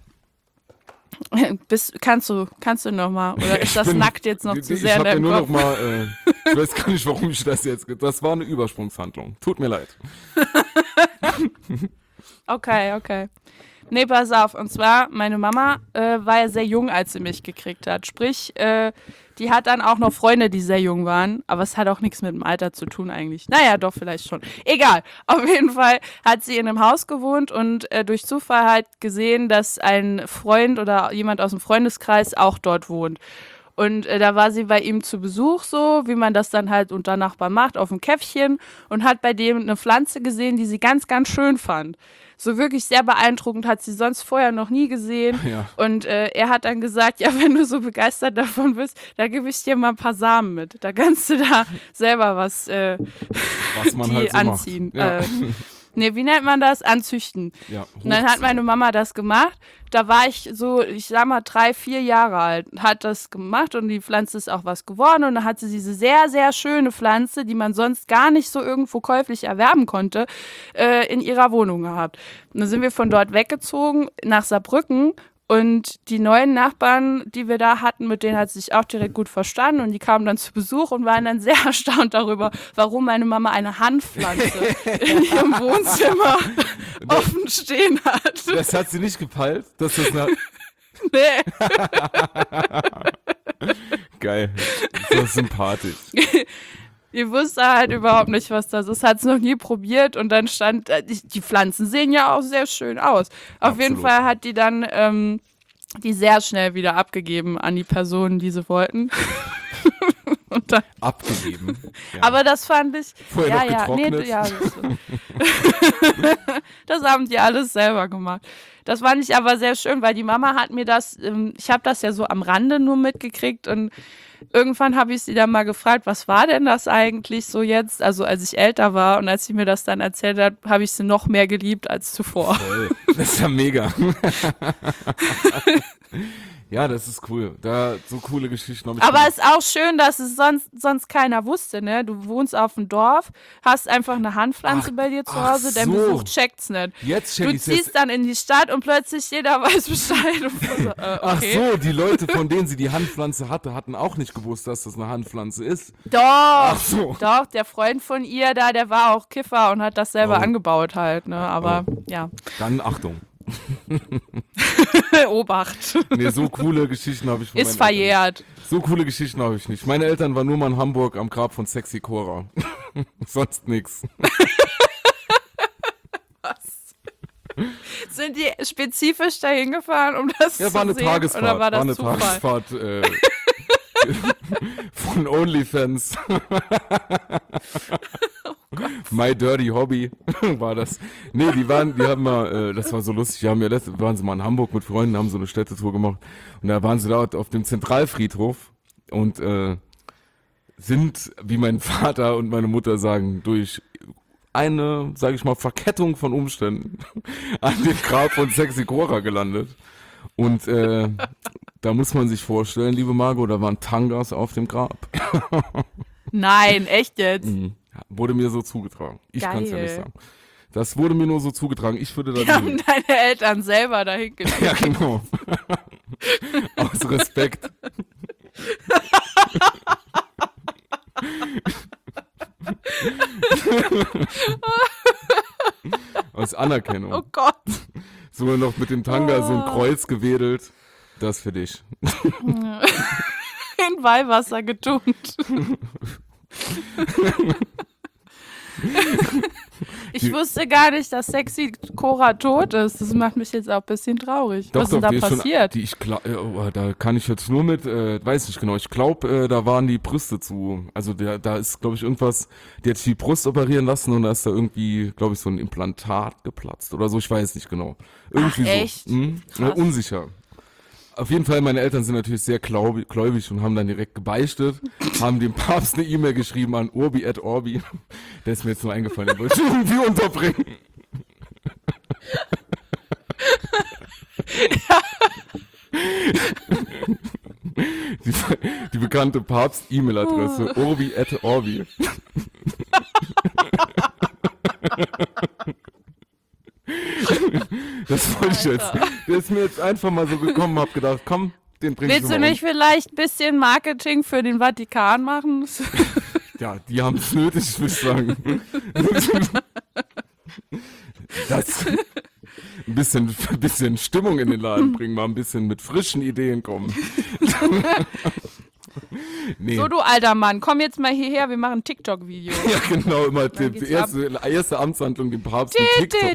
Kannst du noch mal? Oder ist das nackt jetzt noch zu sehr in deinem Kopf? Ich weiß gar nicht, warum ich das jetzt... Das war eine Übersprungshandlung. Tut mir leid. Okay. Nee, pass auf. Und zwar, meine Mama war ja sehr jung, als sie mich gekriegt hat. Sprich, die hat dann auch noch Freunde, die sehr jung waren. Aber es hat auch nichts mit dem Alter zu tun eigentlich. Naja, doch, vielleicht schon. Egal. Auf jeden Fall hat sie in einem Haus gewohnt und durch Zufall halt gesehen, dass ein Freund oder jemand aus dem Freundeskreis auch dort wohnt. Und da war sie bei ihm zu Besuch so, wie man das dann halt unter Nachbarn macht, auf dem Käffchen und hat bei dem eine Pflanze gesehen, die sie ganz, ganz schön fand. So wirklich sehr beeindruckend, hat sie sonst vorher noch nie gesehen. Ja. Und er hat dann gesagt, ja, wenn du so begeistert davon bist, da gebe ich dir mal ein paar Samen mit. Da kannst du da selber was man die halt so anziehen. macht. Ja. Nee, wie nennt man das? Anzüchten. Ja, Und dann hat meine Mama das gemacht. Da war ich so, ich sag mal, 3, 4 Jahre alt, hat das gemacht und die Pflanze ist auch was geworden. Und dann hat sie diese sehr, sehr schöne Pflanze, die man sonst gar nicht so irgendwo käuflich erwerben konnte, in ihrer Wohnung gehabt. Und dann sind wir von dort weggezogen nach Saarbrücken. Und die neuen Nachbarn, die wir da hatten, mit denen hat sie sich auch direkt gut verstanden. Und die kamen dann zu Besuch und waren dann sehr erstaunt darüber, warum meine Mama eine Hanfpflanze in ihrem Wohnzimmer offen stehen hat. Das hat sie nicht gepeilt? Dass das Nee. Geil. So sympathisch. Die wusste halt überhaupt nicht, was das ist. Hat es noch nie probiert und dann stand, die Pflanzen sehen ja auch sehr schön aus. Auf jeden Absolut. Fall hat die dann die sehr schnell wieder abgegeben an die Personen, die sie wollten. Und dann, Abgegeben. Ja. aber das fand ich. Vorher noch ja, getrocknet. nee, ja, das haben die alles selber gemacht. Das fand ich aber sehr schön, weil die Mama hat mir das, ich habe das ja so am Rande nur mitgekriegt und irgendwann habe ich sie dann mal gefragt, was war denn das eigentlich so jetzt, also als ich älter war und als sie mir das dann erzählt hat, habe ich sie noch mehr geliebt als zuvor. Voll. Das ist ja mega. Ja, das ist cool. Da so coole Geschichten habe ich. Aber es ist auch schön, dass es sonst keiner wusste, ne? Du wohnst auf dem Dorf, hast einfach eine Handpflanze bei dir zu Hause, dein so. Besuch checkt's nicht. Jetzt check Du ich's ziehst jetzt. dann in die Stadt und plötzlich jeder weiß Bescheid. Und so, okay. Ach so, die Leute, von denen sie die Handpflanze hatte, hatten auch nicht gewusst, dass das eine Handpflanze ist. Doch, so. doch, der Freund von ihr da, der war auch Kiffer und hat das selber Oh. angebaut halt, ne? Aber ja, Dann Achtung. Obacht. Nee, so coole Geschichten habe ich von Ist meinen Eltern. verjährt. So coole Geschichten habe ich nicht. Meine Eltern waren nur mal in Hamburg am Grab von Sexy Cora. Sonst nix. Sind die spezifisch dahin gefahren, um das Ja, zu war eine sehen? Tagesfahrt. Oder war das eine Zufall? Tagesfahrt von OnlyFans. My Dirty Hobby war das. Nee, die haben mal, das war so lustig, waren sie mal in Hamburg mit Freunden, haben so eine Städtetour gemacht und da waren sie da auf dem Zentralfriedhof und sind, wie mein Vater und meine Mutter sagen, durch eine, sage ich mal, Verkettung von Umständen an dem Grab von Sexy Cora gelandet. Und da muss man sich vorstellen, liebe Margot, da waren Tangas auf dem Grab. Nein, echt jetzt? Wurde mir so zugetragen. Ich kann es ja Geil. nicht sagen. Das wurde mir nur so zugetragen. Ich würde da Die haben deine Eltern selber dahin gelegt. Ja, genau. Aus Respekt. Aus Anerkennung. Oh Gott. So noch mit dem Tanga so ein Kreuz gewedelt. Das für dich. In Weihwasser getunkt. Ich wusste gar nicht, dass Sexy Cora tot ist. Das macht mich jetzt auch ein bisschen traurig. Was ist denn da die ist schon- passiert? Da kann ich jetzt nur mit, weiß nicht genau, ich glaube, da waren die Brüste zu, also da ist, glaube ich, irgendwas, die hat die Brust operieren lassen und da ist da irgendwie, glaube ich, so ein Implantat geplatzt oder so, ich weiß nicht genau. Irgendwie Ach, echt? so. Krass. Unsicher. Auf jeden Fall, meine Eltern sind natürlich sehr gläubig und haben dann direkt gebeichtet, haben dem Papst eine E-Mail geschrieben an Urbi et Orbi. Der ist mir jetzt nur eingefallen, den wollte ich irgendwie unterbringen. Die bekannte Papst-E-Mail-Adresse, Urbi et Orbi. Das wollte ich jetzt. Der ist mir jetzt einfach mal so gekommen, hab gedacht, komm, den bringst Willst du du mal nicht vielleicht ein bisschen Marketing für den Vatikan machen? Ja, die haben es nötig, ich würde sagen. ein bisschen Stimmung in den Laden bringen, mal ein bisschen mit frischen Ideen kommen. Nee. So, du alter Mann, komm jetzt mal hierher, wir machen ein TikTok-Video. Ja, genau, immer Dann die geht's erste Amtshandlung, den Papst mit TikTok.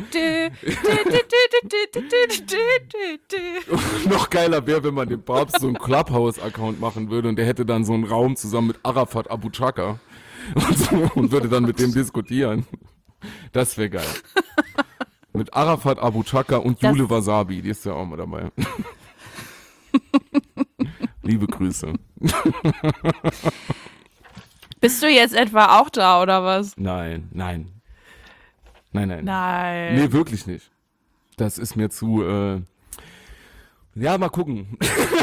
Noch geiler wäre, wenn man dem Papst so einen Clubhouse-Account machen würde und der hätte dann so einen Raum zusammen mit Arafat Abu Chaka und würde dann mit dem diskutieren. Das wäre geil. Mit Arafat Abu Chaka und Jule Wasabi, die ist ja auch mal dabei. Liebe Grüße. Bist du jetzt etwa auch da, oder was? Nein. Nein. Nee, wirklich nicht. Das ist mir zu, ja, mal gucken.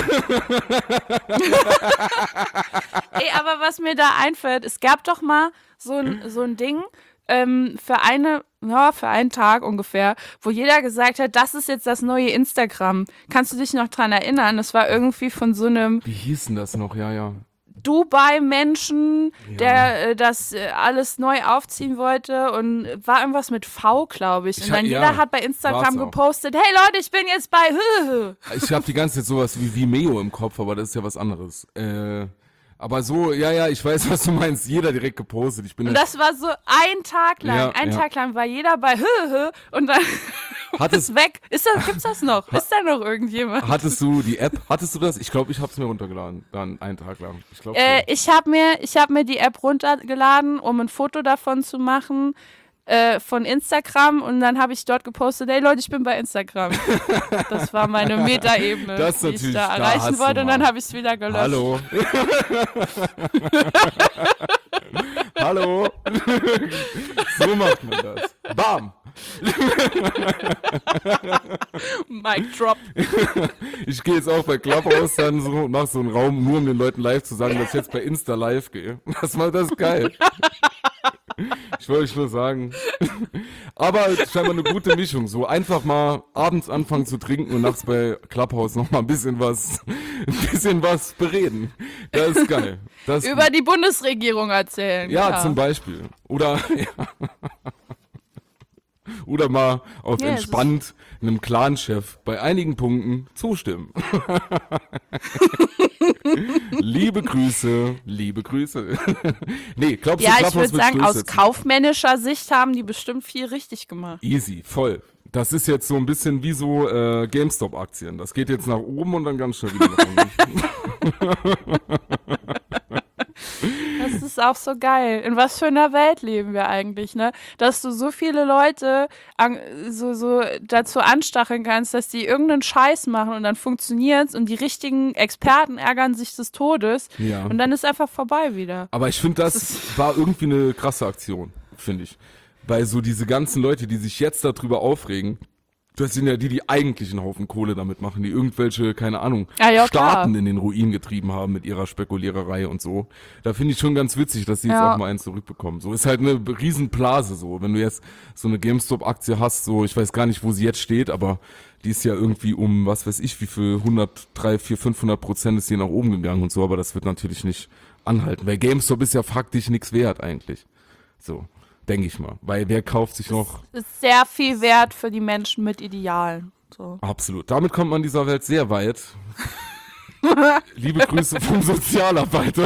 Ey, aber was mir da einfällt, es gab doch mal so ein Ding, für einen Tag ungefähr, wo jeder gesagt hat, das ist jetzt das neue Instagram. Kannst du dich noch dran erinnern? Das war irgendwie von so einem Wie hieß denn das noch? Ja. Dubai-Menschen, der das alles neu aufziehen wollte und war irgendwas mit V, glaube ich. Und dann jeder hat bei Instagram gepostet, hey Leute, ich bin jetzt bei Ich habe die ganze Zeit sowas wie Vimeo im Kopf, aber das ist ja was anderes. Aber so, ja, ich weiß, was du meinst. Jeder direkt gepostet. Und das war so ein Tag lang. Tag lang war jeder bei und dann ist weg. Gibt's das noch? Ist da noch irgendjemand? Hattest du die App? Hattest du das? Ich glaube, ich habe es mir runtergeladen. Dann einen Tag lang. Ich hab mir die App runtergeladen, um ein Foto davon zu machen. Von Instagram und dann habe ich dort gepostet, hey Leute, ich bin bei Instagram. Das war meine Metaebene, die ich da erreichen wollte und dann habe ich es wieder gelöscht. Hallo. Hallo. So macht man das. Bam. Mic drop. Ich gehe jetzt auch bei Clubhouse dann so und mache so einen Raum, nur um den Leuten live zu sagen, dass ich jetzt bei Insta live gehe. Das ist geil. Ich wollte euch nur sagen. Aber scheinbar eine gute Mischung. So einfach mal abends anfangen zu trinken und nachts bei Clubhouse noch mal ein bisschen was bereden. Das ist geil. Über die Bundesregierung erzählen. Ja, zum Beispiel. Oder mal auf entspannt einem Clan-Chef bei einigen Punkten zustimmen. Liebe Grüße. Nee, glaubst du, ja, ich würde sagen, aus kaufmännischer Sicht haben die bestimmt viel richtig gemacht. Easy, voll. Das ist jetzt so ein bisschen wie so GameStop-Aktien. Das geht jetzt nach oben und dann ganz schnell wieder nach unten. Das ist auch so geil. In was für einer Welt leben wir eigentlich, ne? Dass du so viele Leute so dazu anstacheln kannst, dass die irgendeinen Scheiß machen und dann funktioniert's und die richtigen Experten ärgern sich des Todes und dann ist einfach vorbei wieder. Aber ich finde, das war irgendwie eine krasse Aktion, finde ich. Weil so diese ganzen Leute, die sich jetzt darüber aufregen, das sind ja die eigentlich einen Haufen Kohle damit machen, die irgendwelche, keine Ahnung, Staaten in den Ruin getrieben haben mit ihrer Spekuliererei und so. Da finde ich schon ganz witzig, dass sie jetzt auch mal einen zurückbekommen. So ist halt eine Riesenblase so. Wenn du jetzt so eine GameStop-Aktie hast, so, ich weiß gar nicht, wo sie jetzt steht, aber die ist ja irgendwie um, was weiß ich, wie viel, 100, 300, 400, 500% ist die nach oben gegangen und so, aber das wird natürlich nicht anhalten, weil GameStop ist ja faktisch nichts wert eigentlich. So. Denke ich mal. Weil wer kauft sich noch... Das ist sehr viel wert für die Menschen mit Idealen. So. Absolut. Damit kommt man in dieser Welt sehr weit. Liebe Grüße vom Sozialarbeiter.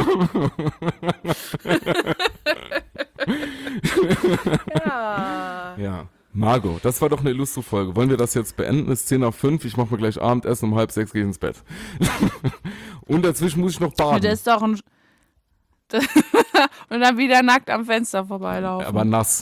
Ja. Margot, das war doch eine illustre Folge. Wollen wir das jetzt beenden? Es ist 10:05. Ich mache mir gleich Abendessen, um 5:30 gehe ich ins Bett. Und dazwischen muss ich noch baden. Das ist doch ein... Und dann wieder nackt am Fenster vorbeilaufen. Aber nass.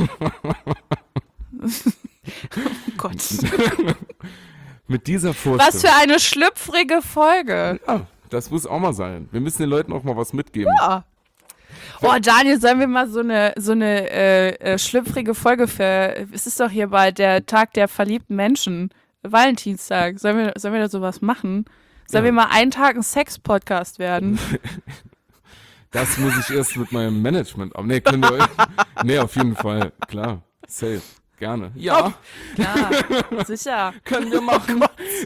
Oh Gott. Mit dieser Vorstellung. Was für eine schlüpfrige Folge. Ja, das muss auch mal sein. Wir müssen den Leuten auch mal was mitgeben. Ja. Oh, Daniel, sollen wir mal so eine schlüpfrige Folge es ist doch hier bald der Tag der verliebten Menschen. Valentinstag. Sollen wir da sowas machen? Sollen wir mal einen Tag ein Sex-Podcast werden? Das muss ich erst mit meinem Management. Aber nee, können wir euch. Nee, auf jeden Fall. Klar. Safe. Gerne. Ja. Klar. Sicher. Können wir machen.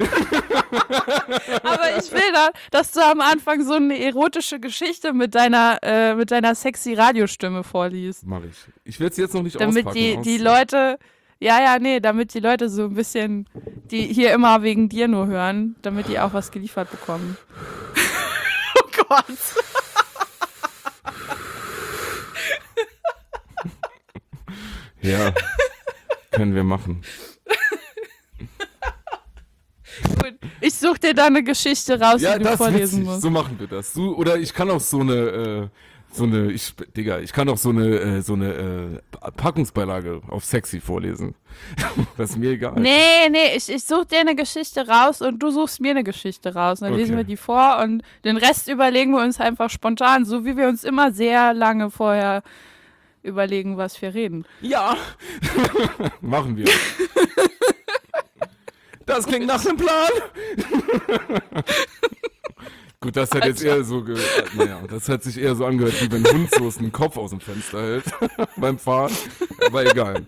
Aber ich will dann, dass du am Anfang so eine erotische Geschichte mit deiner sexy Radiostimme vorliest. Mach ich. Ich werde es jetzt noch nicht damit auspacken. die Leute Ja, nee, damit die Leute so ein bisschen, die hier immer wegen dir nur hören, damit die auch was geliefert bekommen. Oh Gott. Ja, können wir machen. Gut, ich suche dir da eine Geschichte raus, Ja, die du das ist vorlesen witzig. musst. So machen wir das. Oder ich kann auch ich kann auch so eine Packungsbeilage auf sexy vorlesen. Das ist mir egal. Nee, ich suche dir eine Geschichte raus und du suchst mir eine Geschichte raus. Dann lesen Okay. wir die vor und den Rest überlegen wir uns einfach spontan, so wie wir uns immer sehr lange vorher überlegen, was wir reden. Ja. Machen wir. Das klingt nach einem Plan. Gut, das hat jetzt eher so das hat sich eher so angehört, wie wenn ein Hund so den Kopf aus dem Fenster hält beim Fahren. Aber egal.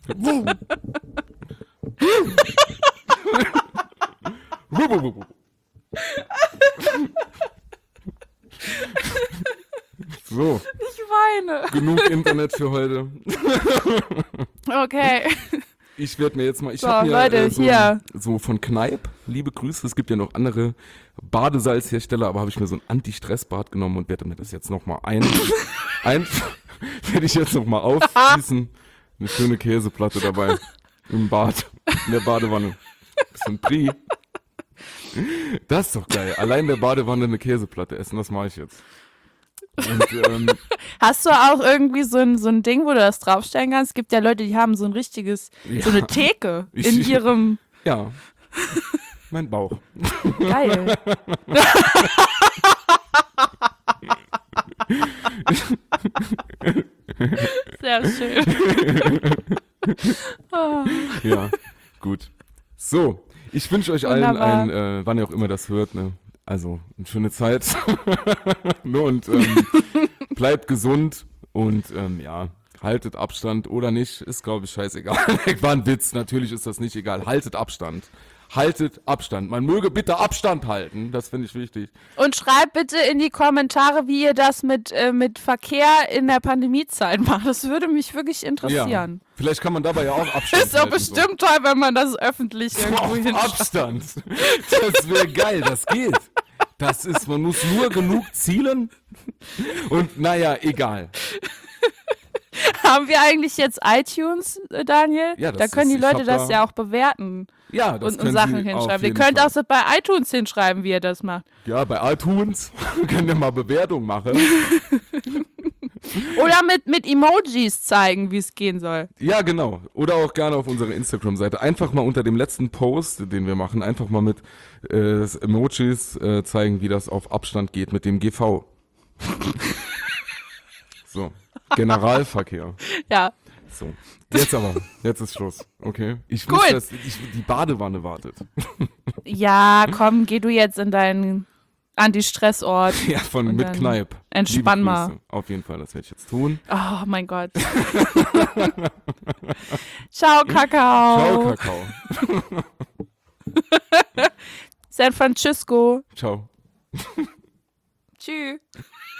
So, Ich weine. genug Internet für heute. Okay. Ich werde mir jetzt mal, ich So, habe mir Leute, hier. so von Kneipp, liebe Grüße, es gibt ja noch andere Badesalzhersteller, aber habe ich mir so ein Anti-Stress-Bad genommen und werde mir das jetzt nochmal werde ich jetzt nochmal aufgießen. Eine schöne Käseplatte dabei im Bad, in der Badewanne. Bisschen Pri. Das ist doch geil. Allein in der Badewanne eine Käseplatte essen, das mache ich jetzt. Und Hast du auch irgendwie so ein Ding, wo du das draufstellen kannst? Es gibt ja Leute, die haben so ein richtiges, so eine Theke in ihrem... ja, mein Bauch. Geil. Sehr schön. Oh. Ja, gut. So, ich wünsche euch Wunderbar. allen, wann ihr auch immer das hört, ne? Also, eine schöne Zeit. Ne, und bleibt gesund und ja, haltet Abstand oder nicht, ist glaube ich scheißegal. War ein Witz, natürlich ist das nicht egal. Haltet Abstand. Haltet Abstand. Man möge bitte Abstand halten, das finde ich wichtig. Und schreibt bitte in die Kommentare, wie ihr das mit Verkehr in der Pandemiezeit macht. Das würde mich wirklich interessieren. Ja, vielleicht kann man dabei ja auch Abstand Ist doch halten. bestimmt toll, wenn man das öffentlich irgendwo Auf hinschreibt. Abstand. Das wäre geil, das geht. Man muss nur genug zielen und naja, egal. Haben wir eigentlich jetzt iTunes, Daniel? Ja, das da können ist- die ich Leute hab das da- ja auch bewerten Ja, das und können Sachen Sie auf hinschreiben. Ihr jeden könnt Fall. auch so bei iTunes hinschreiben, wie ihr das macht. Ja, bei iTunes könnt ihr mal Bewertung machen. Oder mit Emojis zeigen, wie es gehen soll. Ja, genau. Oder auch gerne auf unserer Instagram-Seite. Einfach mal unter dem letzten Post, den wir machen, einfach mal mit Emojis zeigen, wie das auf Abstand geht mit dem GV. So, Generalverkehr. Ja. So, jetzt ist Schluss, okay? Ich Gut. muss die Badewanne wartet. Ja, komm, geh du jetzt in deinen Anti-Stress-Ort. Ja, Und mit dann Kneipp. entspann Liebe mal. Grüße. Auf jeden Fall, das werde ich jetzt tun. Oh mein Gott. Ciao, Kakao. Ciao, Kakao. San Francisco. Ciao. Tschüss.